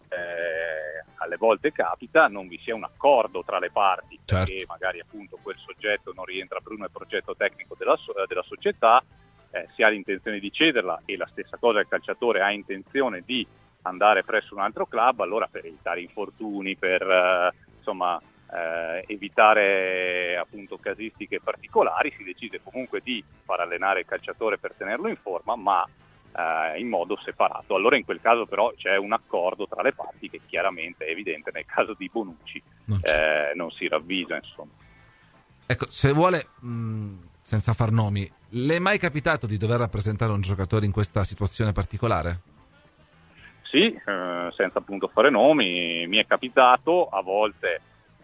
Eh, alle volte capita, non vi sia un accordo tra le parti, perché certo. magari appunto quel soggetto non rientra più nel progetto tecnico della, della società, eh, si ha l'intenzione di cederla e la stessa cosa il calciatore ha intenzione di andare presso un altro club, allora per evitare infortuni, per eh, insomma eh, evitare appunto casistiche particolari, si decide comunque di far allenare il calciatore per tenerlo in forma, ma in modo separato. Allora in quel caso però c'è un accordo tra le parti che chiaramente è evidente nel caso di Bonucci non, eh, non si ravvisa, insomma. Ecco, se vuole, mh, senza far nomi, le è mai capitato di dover rappresentare un giocatore in questa situazione particolare? Sì, eh, senza appunto fare nomi, mi è capitato, a volte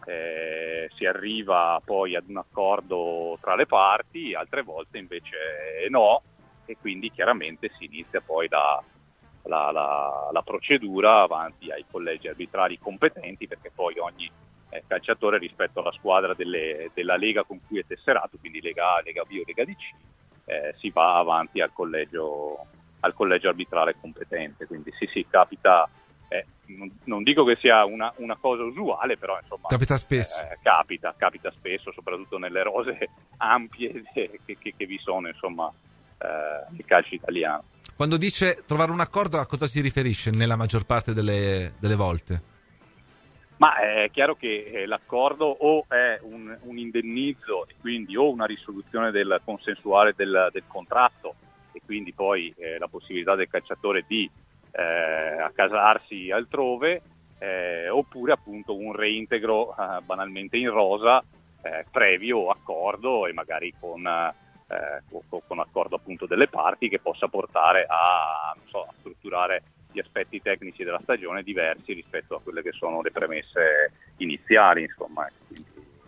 eh, si arriva poi ad un accordo tra le parti, altre volte invece no, e quindi chiaramente si inizia poi la, la, la, la procedura avanti ai collegi arbitrali competenti, perché poi ogni eh, calciatore rispetto alla squadra delle, della Lega con cui è tesserato, quindi Lega A, Lega B o Lega D C, eh, si va avanti al collegio, al collegio arbitrale competente. Quindi sì, sì, capita, eh, non, non dico che sia una, una cosa usuale, però insomma capita spesso, eh, capita, capita spesso, soprattutto nelle rose ampie che, che, che vi sono, insomma, il calcio italiano. Quando dice trovare un accordo, a cosa si riferisce nella maggior parte delle, delle volte? Ma è chiaro che l'accordo o è un, un indennizzo e quindi o una risoluzione del consensuale del, del contratto e quindi poi eh, la possibilità del calciatore di eh, accasarsi altrove, eh, oppure appunto un reintegro eh, banalmente in rosa eh, previo accordo e magari con Eh, con, con accordo appunto delle parti, che possa portare a, non so, a strutturare gli aspetti tecnici della stagione diversi rispetto a quelle che sono le premesse iniziali, insomma. Quindi,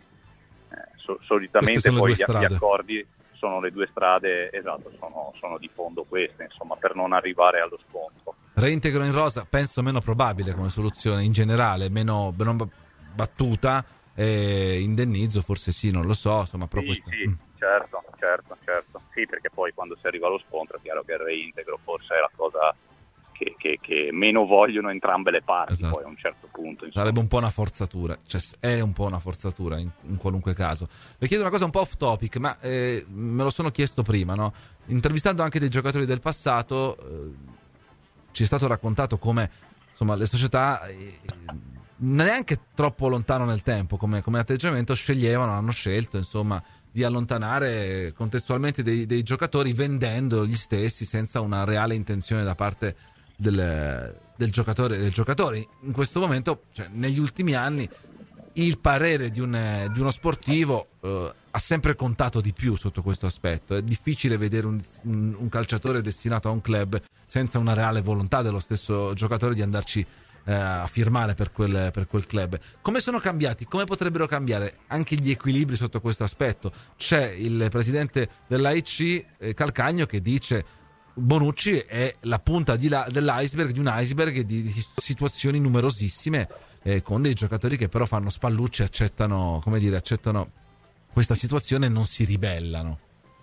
eh, so, solitamente poi gli, gli accordi sono le due strade, esatto, sono, sono di fondo queste, insomma, per non arrivare allo scontro. Reintegro in rosa penso meno probabile come soluzione in generale, meno, meno battuta, eh, indennizzo forse sì, non lo so, insomma, però sì, questo... sì. Certo, certo, certo. Sì, perché poi quando si arriva allo scontro è chiaro che il reintegro forse è la cosa che, che, che meno vogliono entrambe le parti, esatto. Poi a un certo punto. Insomma. Sarebbe un po' una forzatura, cioè è un po' una forzatura in, in qualunque caso. Vi chiedo una cosa un po' off topic, ma eh, me lo sono chiesto prima, no? Intervistando anche dei giocatori del passato, eh, ci è stato raccontato come insomma le società... Eh, neanche troppo lontano nel tempo come, come atteggiamento sceglievano, hanno scelto insomma di allontanare contestualmente dei, dei giocatori vendendo gli stessi senza una reale intenzione da parte del, del giocatore del giocatore. In questo momento, cioè, negli ultimi anni il parere di, un, di uno sportivo eh, ha sempre contato di più sotto questo aspetto. È difficile vedere un, un, un calciatore destinato a un club senza una reale volontà dello stesso giocatore di andarci a firmare per quel, per quel club. Come sono cambiati? Come potrebbero cambiare anche gli equilibri sotto questo aspetto? C'è il presidente dell'A I C, eh, Calcagno, che dice Bonucci è la punta di la, dell'iceberg, di un iceberg di, di situazioni numerosissime, eh, con dei giocatori che però fanno spallucce, accettano, come dire, accettano questa situazione e non si ribellano.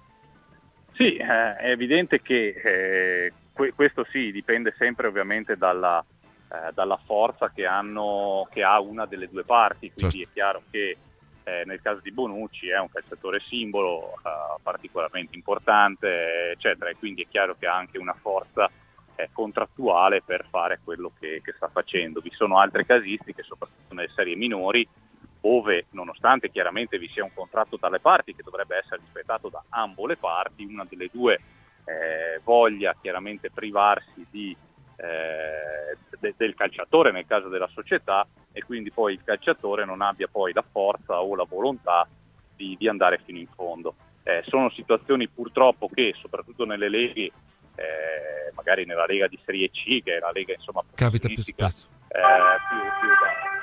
Sì, eh, è evidente che eh, que- questo sì, dipende sempre ovviamente dalla Eh, dalla forza che hanno che ha una delle due parti, quindi certo. È chiaro che eh, nel caso di Bonucci è un calciatore simbolo eh, particolarmente importante, eccetera, e quindi è chiaro che ha anche una forza eh, contrattuale per fare quello che, che sta facendo. Vi sono altre casistiche, soprattutto nelle serie minori, dove nonostante chiaramente vi sia un contratto dalle parti che dovrebbe essere rispettato da ambo le parti, una delle due eh, voglia chiaramente privarsi di Eh, de- del calciatore nel caso della società, e quindi poi il calciatore non abbia poi la forza o la volontà di, di andare fino in fondo. Eh, sono situazioni purtroppo che soprattutto nelle leghe, eh, magari nella Lega di Serie C, che è la Lega insomma capita più spesso, eh, più, più,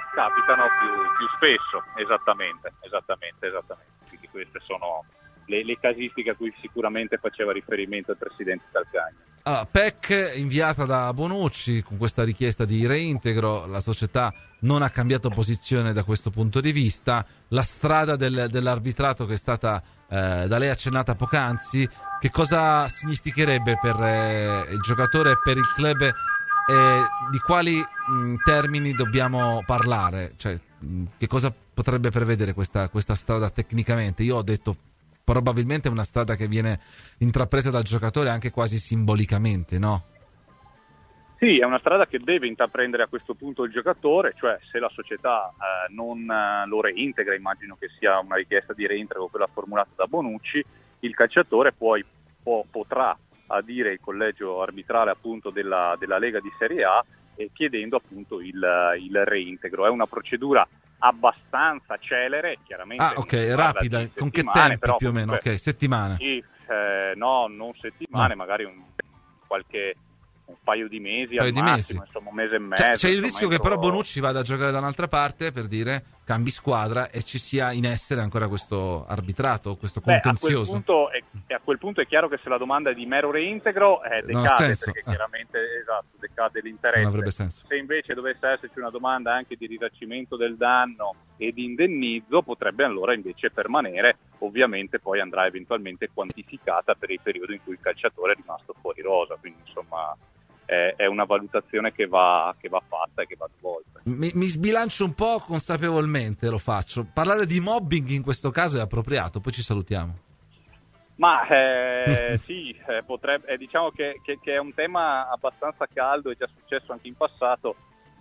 capitano più, più spesso, esattamente, esattamente, esattamente. Quindi queste sono le, le casistiche a cui sicuramente faceva riferimento il presidente Calcagna. Allora, P E C inviata da Bonucci con questa richiesta di reintegro, la società non ha cambiato posizione da questo punto di vista, la strada del, dell'arbitrato che è stata eh, da lei accennata poc'anzi, che cosa significherebbe per eh, il giocatore e per il club, e di quali mh, termini dobbiamo parlare, cioè mh, che cosa potrebbe prevedere questa, questa strada tecnicamente? Io ho detto probabilmente è una strada che viene intrapresa dal giocatore anche quasi simbolicamente, no? Sì, è una strada che deve intraprendere a questo punto il giocatore, cioè se la società eh, non eh, lo reintegra, immagino che sia una richiesta di reintegro quella formulata da Bonucci, il calciatore poi può, potrà adire il collegio arbitrale appunto della, della Lega di Serie A e chiedendo appunto il, il reintegro. È una procedura abbastanza celere, chiaramente. Ah, ok, rapida. Con che tempi però, più o meno? Ok, settimane. Sì, eh, no, non settimane, no. Magari un, qualche un paio di mesi paio al di massimo, mesi. insomma un mese e mezzo. C'è, c'è il insomma, rischio entro... che però Bonucci vada a giocare da un'altra parte, per dire, cambi squadra e ci sia in essere ancora questo arbitrato, questo contenzioso. Beh, a quel punto è, a quel punto è chiaro che se la domanda è di mero reintegro eh, decade, perché ah. chiaramente esatto, decade l'interesse. Non avrebbe senso. Se invece dovesse esserci una domanda anche di risarcimento del danno e di indennizzo, potrebbe allora invece permanere, ovviamente poi andrà eventualmente quantificata per il periodo in cui il calciatore è rimasto fuori rosa, quindi insomma è una valutazione che va, che va fatta e che va svolta. Mi, mi sbilancio un po' consapevolmente, lo faccio. Parlare di mobbing in questo caso è appropriato, poi ci salutiamo. Ma eh, sì, eh, potrebbe, eh, diciamo che, che, che è un tema abbastanza caldo, è già successo anche in passato.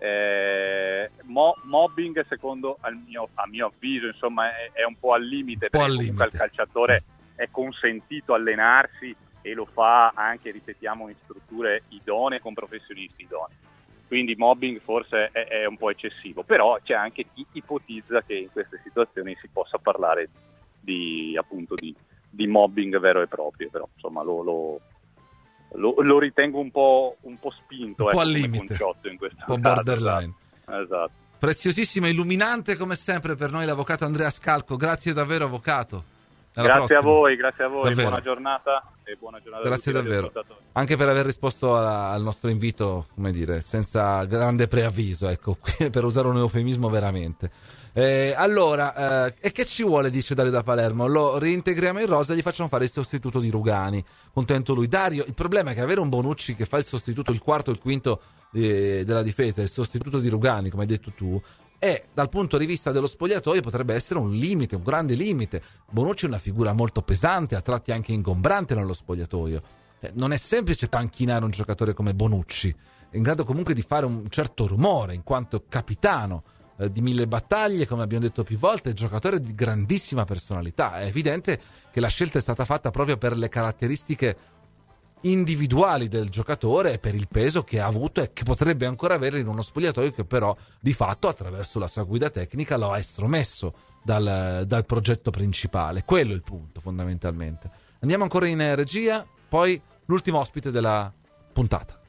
Eh, mo, mobbing secondo al mio, a mio avviso insomma è, è un po' al limite, perché comunque al calciatore è consentito allenarsi e lo fa anche, ripetiamo, in strutture idonee con professionisti idonei. Quindi mobbing forse è, è un po' eccessivo, però c'è anche chi ipotizza che in queste situazioni si possa parlare di appunto di, di mobbing vero e proprio, però insomma lo, lo, lo, lo ritengo un po', un po' spinto, un po' ecco, al limite, in questo un po' borderline. Esatto. Preziosissimo e illuminante come sempre per noi l'avvocato Andrea Scalco, grazie davvero avvocato. Alla grazie prossima. a voi, grazie a voi, davvero. Buona giornata e buona giornata. Grazie davvero, anche per aver risposto a, al nostro invito, come dire, senza grande preavviso, ecco, per usare un eufemismo veramente. Eh, allora, eh, e che ci vuole, dice Dario da Palermo, lo reintegriamo in rosa e gli facciamo fare il sostituto di Rugani. Contento lui. Dario, il problema è che avere un Bonucci che fa il sostituto, il quarto o il quinto eh, della difesa, il sostituto di Rugani, come hai detto tu, e dal punto di vista dello spogliatoio potrebbe essere un limite, un grande limite. Bonucci è una figura molto pesante, a tratti anche ingombrante nello spogliatoio. Cioè, non è semplice panchinare un giocatore come Bonucci, è in grado comunque di fare un certo rumore in quanto capitano eh, di mille battaglie, come abbiamo detto più volte, giocatore di grandissima personalità. È evidente che la scelta è stata fatta proprio per le caratteristiche individuali del giocatore e per il peso che ha avuto e che potrebbe ancora avere in uno spogliatoio che però di fatto attraverso la sua guida tecnica lo ha estromesso dal, dal progetto principale. Quello è il punto fondamentalmente. Andiamo ancora in regia, poi l'ultimo ospite della puntata.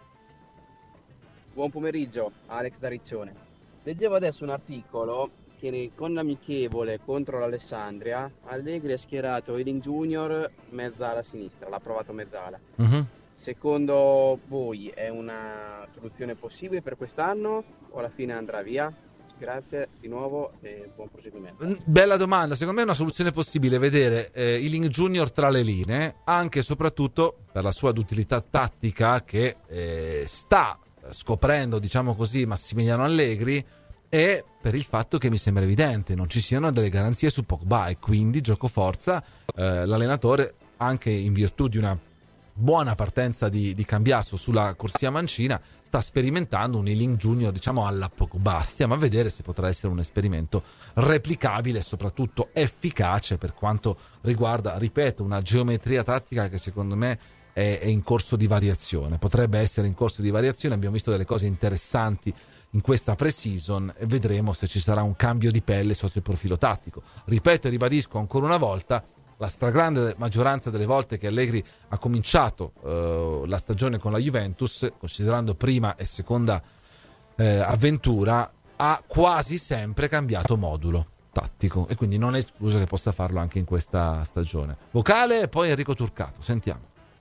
Buon pomeriggio, Alex da Riccione. Leggevo adesso un articolo che con l'amichevole contro l'Alessandria Allegri ha schierato Ealing Junior mezzala a sinistra, l'ha provato mezzala. Uh-huh. Secondo voi è una soluzione possibile per quest'anno o alla fine andrà via? Grazie di nuovo e buon proseguimento. Bella domanda, secondo me è una soluzione possibile vedere eh, Ealing Junior tra le linee, anche e soprattutto per la sua utilità tattica che eh, sta scoprendo, diciamo così, Massimiliano Allegri, e per il fatto che mi sembra evidente non ci siano delle garanzie su Pogba e quindi gioco forza eh, l'allenatore, anche in virtù di una buona partenza di, di Cambiasso sulla corsia mancina, sta sperimentando un Ealing Junior diciamo alla Pogba. Stiamo a vedere se potrà essere un esperimento replicabile e soprattutto efficace per quanto riguarda, ripeto, una geometria tattica che secondo me è, è in corso di variazione, potrebbe essere in corso di variazione. Abbiamo visto delle cose interessanti in questa pre-season e vedremo se ci sarà un cambio di pelle sotto il profilo tattico. Ripeto e ribadisco ancora una volta, la stragrande maggioranza delle volte che Allegri ha cominciato eh, la stagione con la Juventus, considerando prima e seconda eh, avventura, ha quasi sempre cambiato modulo tattico e quindi non è escluso che possa farlo anche in questa stagione. Vocale e poi Enrico Turcato, sentiamo.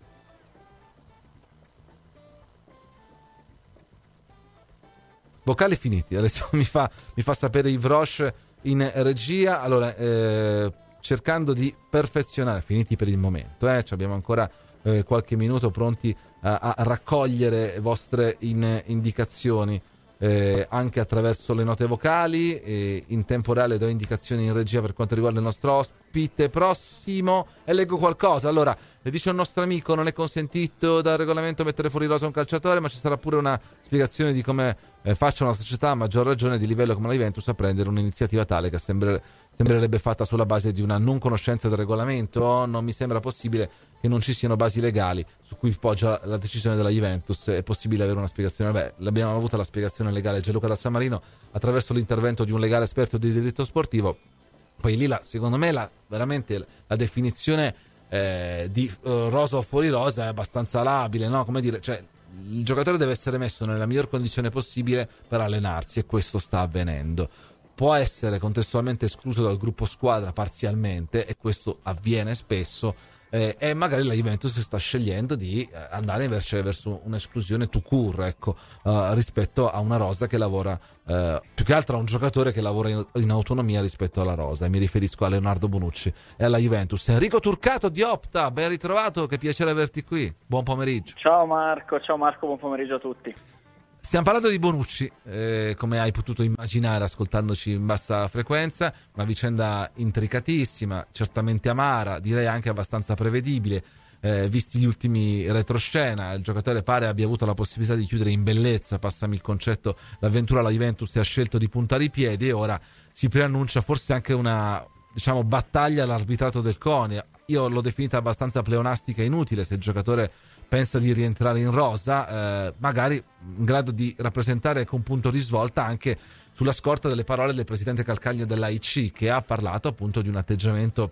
Vocali finiti, adesso mi fa, mi fa sapere Yves Roche in regia. Allora, eh, cercando di perfezionare, finiti per il momento, eh, abbiamo ancora eh, qualche minuto pronti a, a raccogliere vostre in, indicazioni eh, anche attraverso le note vocali. E in tempo reale do indicazioni in regia per quanto riguarda il nostro ospite prossimo e leggo qualcosa. Allora, le dice un nostro amico: non è consentito dal regolamento mettere fuori rosa un calciatore, ma ci sarà pure una spiegazione di come eh, faccia una società a maggior ragione di livello come la Juventus a prendere un'iniziativa tale che sembra, sembrerebbe fatta sulla base di una non conoscenza del regolamento. Non mi sembra possibile che non ci siano basi legali su cui poggia la decisione della Juventus. È possibile avere una spiegazione? Beh, l'abbiamo avuta la spiegazione legale Gianluca da San Marino attraverso l'intervento di un legale esperto di diritto sportivo. Poi lì la, secondo me la, veramente la definizione eh, di uh, rosa o fuori rosa è abbastanza labile, no? Come dire, cioè il giocatore deve essere messo nella miglior condizione possibile per allenarsi e questo sta avvenendo. Può essere contestualmente escluso dal gruppo squadra parzialmente e questo avviene spesso, eh, e magari la Juventus sta scegliendo di andare invece verso un'esclusione tout court, ecco, uh, rispetto a una rosa che lavora uh, più che altro a un giocatore che lavora in, in autonomia rispetto alla rosa, e mi riferisco a Leonardo Bonucci e alla Juventus. Enrico Turcato di Opta, ben ritrovato, che piacere averti qui, buon pomeriggio. Ciao Marco, ciao Marco, buon pomeriggio a tutti. Stiamo parlando di Bonucci, eh, come hai potuto immaginare ascoltandoci in bassa frequenza, una vicenda intricatissima, certamente amara, direi anche abbastanza prevedibile, eh, visti gli ultimi retroscena. Il giocatore pare abbia avuto la possibilità di chiudere in bellezza, passami il concetto, l'avventura alla Juventus e ha scelto di puntare i piedi, e ora si preannuncia forse anche una, diciamo, battaglia all'arbitrato del CONI. Io l'ho definita abbastanza pleonastica e inutile. Se il giocatore pensa di rientrare in rosa, eh, magari in grado di rappresentare un punto di svolta anche sulla scorta delle parole del presidente Calcagno dell'A I C, che ha parlato appunto di un atteggiamento,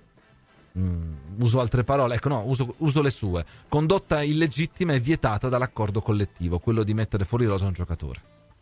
mh, uso altre parole, ecco no, uso, uso le sue, condotta illegittima e vietata dall'accordo collettivo, quello di mettere fuori rosa un giocatore.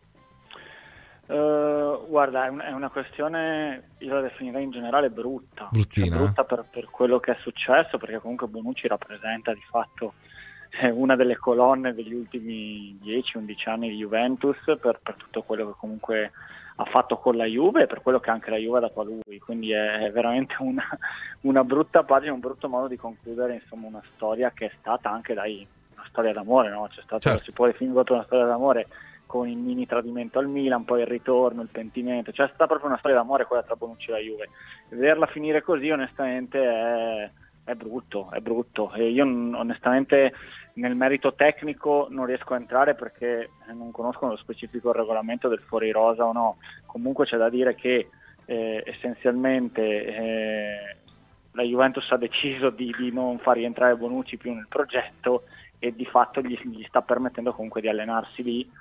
Uh, guarda, è, un, è una questione, io la definirei in generale brutta, Bruttina, cioè, brutta per, per quello che è successo, perché comunque Bonucci rappresenta di fatto una delle colonne degli ultimi dieci undici anni di Juventus, per, per tutto quello che comunque ha fatto con la Juve e per quello che anche la Juve ha dato a lui, quindi è, è veramente una, una brutta pagina, un brutto modo di concludere insomma una storia che è stata anche dai, una storia d'amore, no? C'è stata, certo. Si può definire proprio una storia d'amore, con il mini tradimento al Milan, poi il ritorno, il pentimento, cioè è stata proprio una storia d'amore quella tra Bonucci e la Juve. Vederla finire così onestamente è, è brutto, è brutto, e io onestamente nel merito tecnico non riesco a entrare perché non conosco lo specifico regolamento del fuori rosa o no. Comunque c'è da dire che eh, essenzialmente eh, la Juventus ha deciso di, di non far rientrare Bonucci più nel progetto e di fatto gli, gli sta permettendo comunque di allenarsi lì,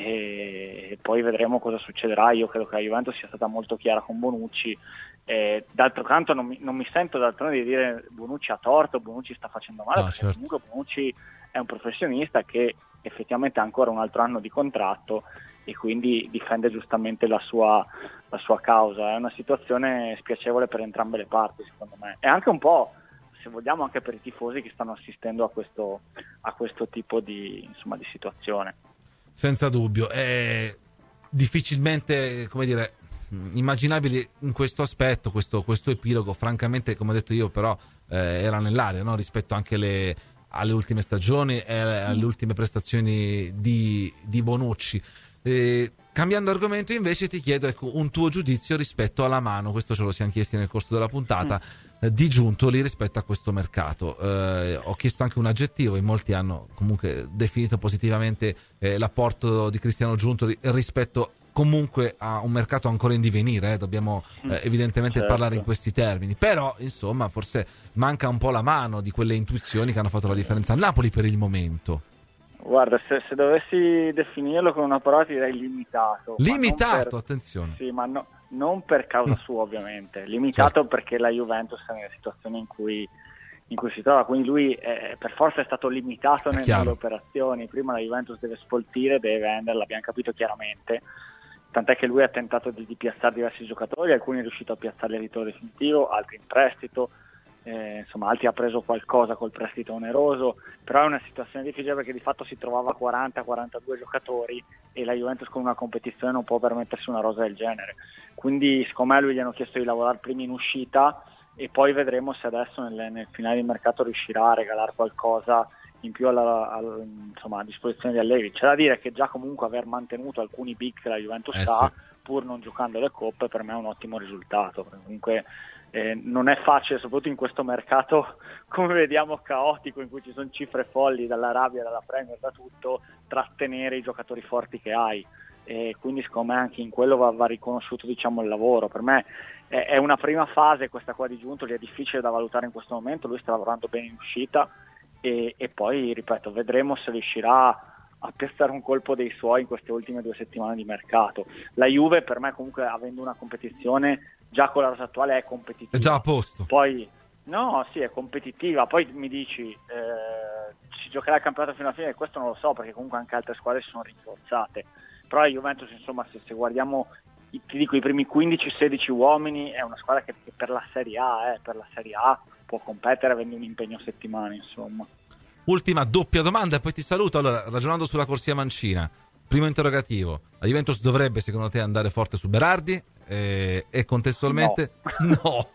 e poi vedremo cosa succederà. Io credo che la Juventus sia stata molto chiara con Bonucci. Eh, d'altro canto non mi, non mi sento d'altronde di dire Bonucci ha torto, Bonucci sta facendo male, no, perché certo. Comunque Bonucci è un professionista che effettivamente ha ancora un altro anno di contratto e quindi difende giustamente la sua, la sua causa. È una situazione spiacevole per entrambe le parti, secondo me, e anche un po', se vogliamo, anche per i tifosi che stanno assistendo a questo, a questo tipo di, insomma, di situazione. Senza dubbio, è difficilmente, come dire, immaginabile in questo aspetto, questo, questo epilogo, francamente, come ho detto io, però eh, era nell'aria, no? Rispetto anche le, alle ultime stagioni e alle ultime prestazioni di, di Bonucci. Eh, cambiando argomento invece ti chiedo, ecco, un tuo giudizio rispetto alla mano, questo ce lo siamo chiesti nel corso della puntata, mm. eh, di Giuntoli rispetto a questo mercato. Eh, ho chiesto anche un aggettivo, in molti hanno comunque definito positivamente eh, l'apporto di Cristiano Giuntoli rispetto comunque a un mercato ancora in divenire, eh. dobbiamo eh, evidentemente certo. parlare in questi termini, però insomma forse manca un po' la mano di quelle intuizioni che hanno fatto la differenza al Napoli per il momento. Guarda, se, se dovessi definirlo con una parola ti direi limitato. Limitato, per, attenzione. Sì, ma no, non per causa sua ovviamente, limitato certo. perché la Juventus è nella situazione in cui, in cui si trova, quindi lui è, per forza è stato limitato nelle, nelle operazioni. Prima la Juventus deve sfoltire, deve vendere, l'abbiamo capito chiaramente, tant'è che lui ha tentato di, di piazzare diversi giocatori, alcuni è riuscito a piazzarli a titolo definitivo, altri in prestito, eh, insomma altri ha preso qualcosa col prestito oneroso, però è una situazione difficile perché di fatto si trovava quaranta quarantadue giocatori e la Juventus con una competizione non può permettersi una rosa del genere, quindi secondo me lui gli hanno chiesto di lavorare prima in uscita e poi vedremo se adesso nel, nel finale di mercato riuscirà a regalare qualcosa in più alla, alla, insomma, a disposizione di Allegri. C'è da dire che già comunque aver mantenuto alcuni big che la Juventus eh, ha, sì. pur non giocando le coppe, per me è un ottimo risultato. Comunque eh, non è facile, soprattutto in questo mercato, come vediamo, caotico, in cui ci sono cifre folli dall'Arabia, dalla Premier, da tutto, trattenere i giocatori forti che hai. E quindi secondo me anche in quello va, va riconosciuto, diciamo, il lavoro. Per me è, è una prima fase questa qua di Giuntoli, è difficile da valutare in questo momento, lui sta lavorando bene in uscita. E, e poi, ripeto, vedremo se riuscirà a piazzare un colpo dei suoi in queste ultime due settimane di mercato. La Juve, per me, comunque, avendo una competizione, già con la rosa attuale è competitiva. È già a posto. Poi, no, sì, è competitiva. Poi mi dici, eh, si giocherà il campionato fino alla fine, questo non lo so, perché comunque anche altre squadre si sono rinforzate. Però la Juventus, insomma, se, se guardiamo, ti dico, i primi quindici sedici uomini, è una squadra che, che per la Serie A, eh, per la Serie A, può competere avendo un impegno a settimane, insomma. Ultima doppia domanda e poi ti saluto. Allora, ragionando sulla corsia mancina, primo interrogativo: la Juventus dovrebbe secondo te andare forte su Berardi e, e contestualmente no, no.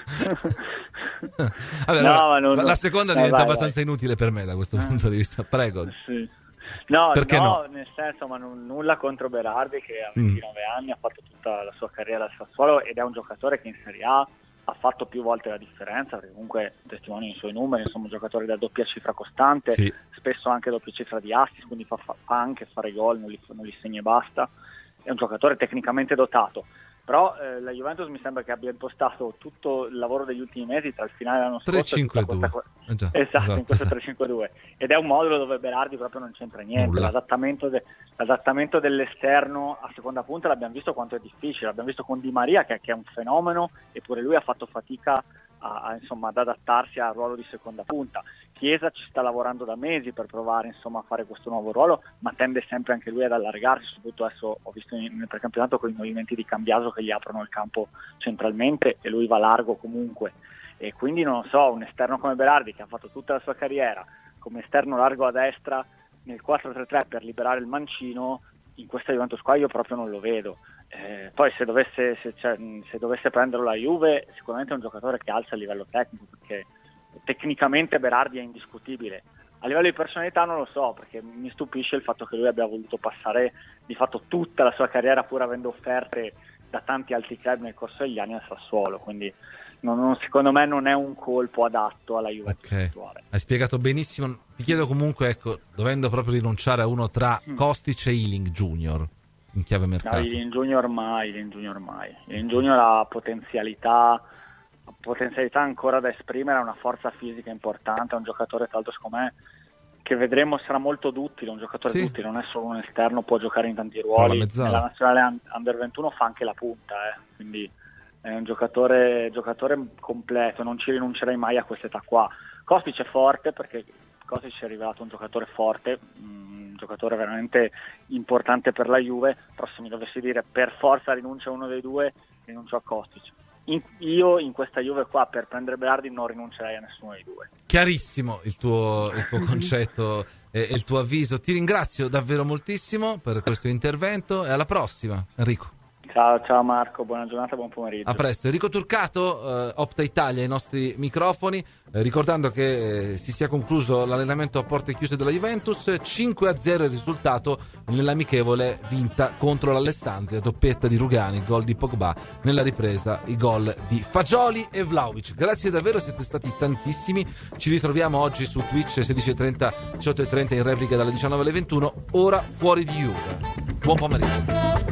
Vabbè, no, allora, non, la seconda no, diventa vai, abbastanza vai. inutile per me da questo punto di vista, prego. Sì. No, perché no, no, nel senso, ma non, nulla contro Berardi, che a ventinove mm. anni ha fatto tutta la sua carriera al Sassuolo ed è un giocatore che in Serie A ha fatto più volte la differenza, perché comunque testimonia i suoi numeri, insomma un giocatore da doppia cifra costante, sì. spesso anche doppia cifra di assist, quindi fa, fa anche fare gol, non li, non li segna e basta, è un giocatore tecnicamente dotato. Però eh, la Juventus mi sembra che abbia impostato tutto il lavoro degli ultimi mesi tra il finale dell'anno scorso tre cinque due questa... eh già, esatto, esatto, in questo esatto. tre cinque due ed è un modulo dove Berardi proprio non c'entra niente. L'adattamento, de... l'adattamento dell'esterno a seconda punta l'abbiamo visto quanto è difficile, l'abbiamo visto con Di Maria che, che è un fenomeno, eppure lui ha fatto fatica a, a, insomma, ad adattarsi al ruolo di seconda punta. Chiesa ci sta lavorando da mesi per provare, insomma, a fare questo nuovo ruolo, ma tende sempre anche lui ad allargarsi, soprattutto adesso ho visto nel precampionato con i movimenti di Cambiaso che gli aprono il campo centralmente e lui va largo comunque, e quindi non so, un esterno come Berardi che ha fatto tutta la sua carriera come esterno largo a destra nel quattro tre tre per liberare il mancino, in questa Juventus qua io proprio non lo vedo. Eh, poi se dovesse, se, cioè, se dovesse prenderlo la Juve, sicuramente è un giocatore che alza il livello tecnico, perché tecnicamente Berardi è indiscutibile. A livello di personalità non lo so, perché mi stupisce il fatto che lui abbia voluto passare di fatto tutta la sua carriera, pur avendo offerte da tanti altri club nel corso degli anni, al Sassuolo, quindi non, non, secondo me non è un colpo adatto alla Juventus okay. attuale. Hai spiegato benissimo. Ti chiedo comunque, ecco, dovendo proprio rinunciare a uno tra mm. Kostic e Ealing Junior in chiave mercato. No, Ealing Junior mai, Ealing Junior mai. Ealing Junior ha potenzialità potenzialità ancora da esprimere, ha una forza fisica importante, è un giocatore, tra l'altro, secondo me, che vedremo sarà molto duttile, un giocatore sì. duttile, non è solo un esterno, può giocare in tanti ruoli. Nella nazionale under ventuno fa anche la punta, eh. quindi è un giocatore, giocatore completo, non ci rinuncerei mai a quest'età qua. Kostic è forte, perché Kostic si è rivelato un giocatore forte, un giocatore veramente importante per la Juve, però se mi dovessi dire per forza rinuncia a uno dei due, rinuncio a Kostic. In, io in questa Juve qua per prendere Berardi non rinuncerei a nessuno dei due. Chiarissimo il tuo, il tuo concetto e, e il tuo avviso. Ti ringrazio davvero moltissimo per questo intervento e alla prossima, Enrico. Ciao, ciao Marco, buona giornata, buon pomeriggio. A presto. Enrico Turcato, eh, Opta Italia ai nostri microfoni, eh, ricordando che eh, si sia concluso l'allenamento a porte chiuse della Juventus, cinque a zero il risultato nell'amichevole vinta contro l'Alessandria, doppietta di Rugani, gol di Pogba, nella ripresa i gol di Fagioli e Vlahovic. Grazie davvero, siete stati tantissimi. Ci ritroviamo oggi su Twitch sedici e trenta, diciotto e trenta in replica dalle diciannove alle ventuno, ora fuori di Juve. Buon pomeriggio.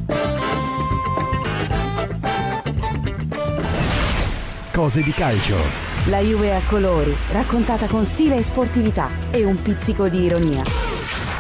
Cose di calcio. La Juve a colori, raccontata con stile e sportività e un pizzico di ironia.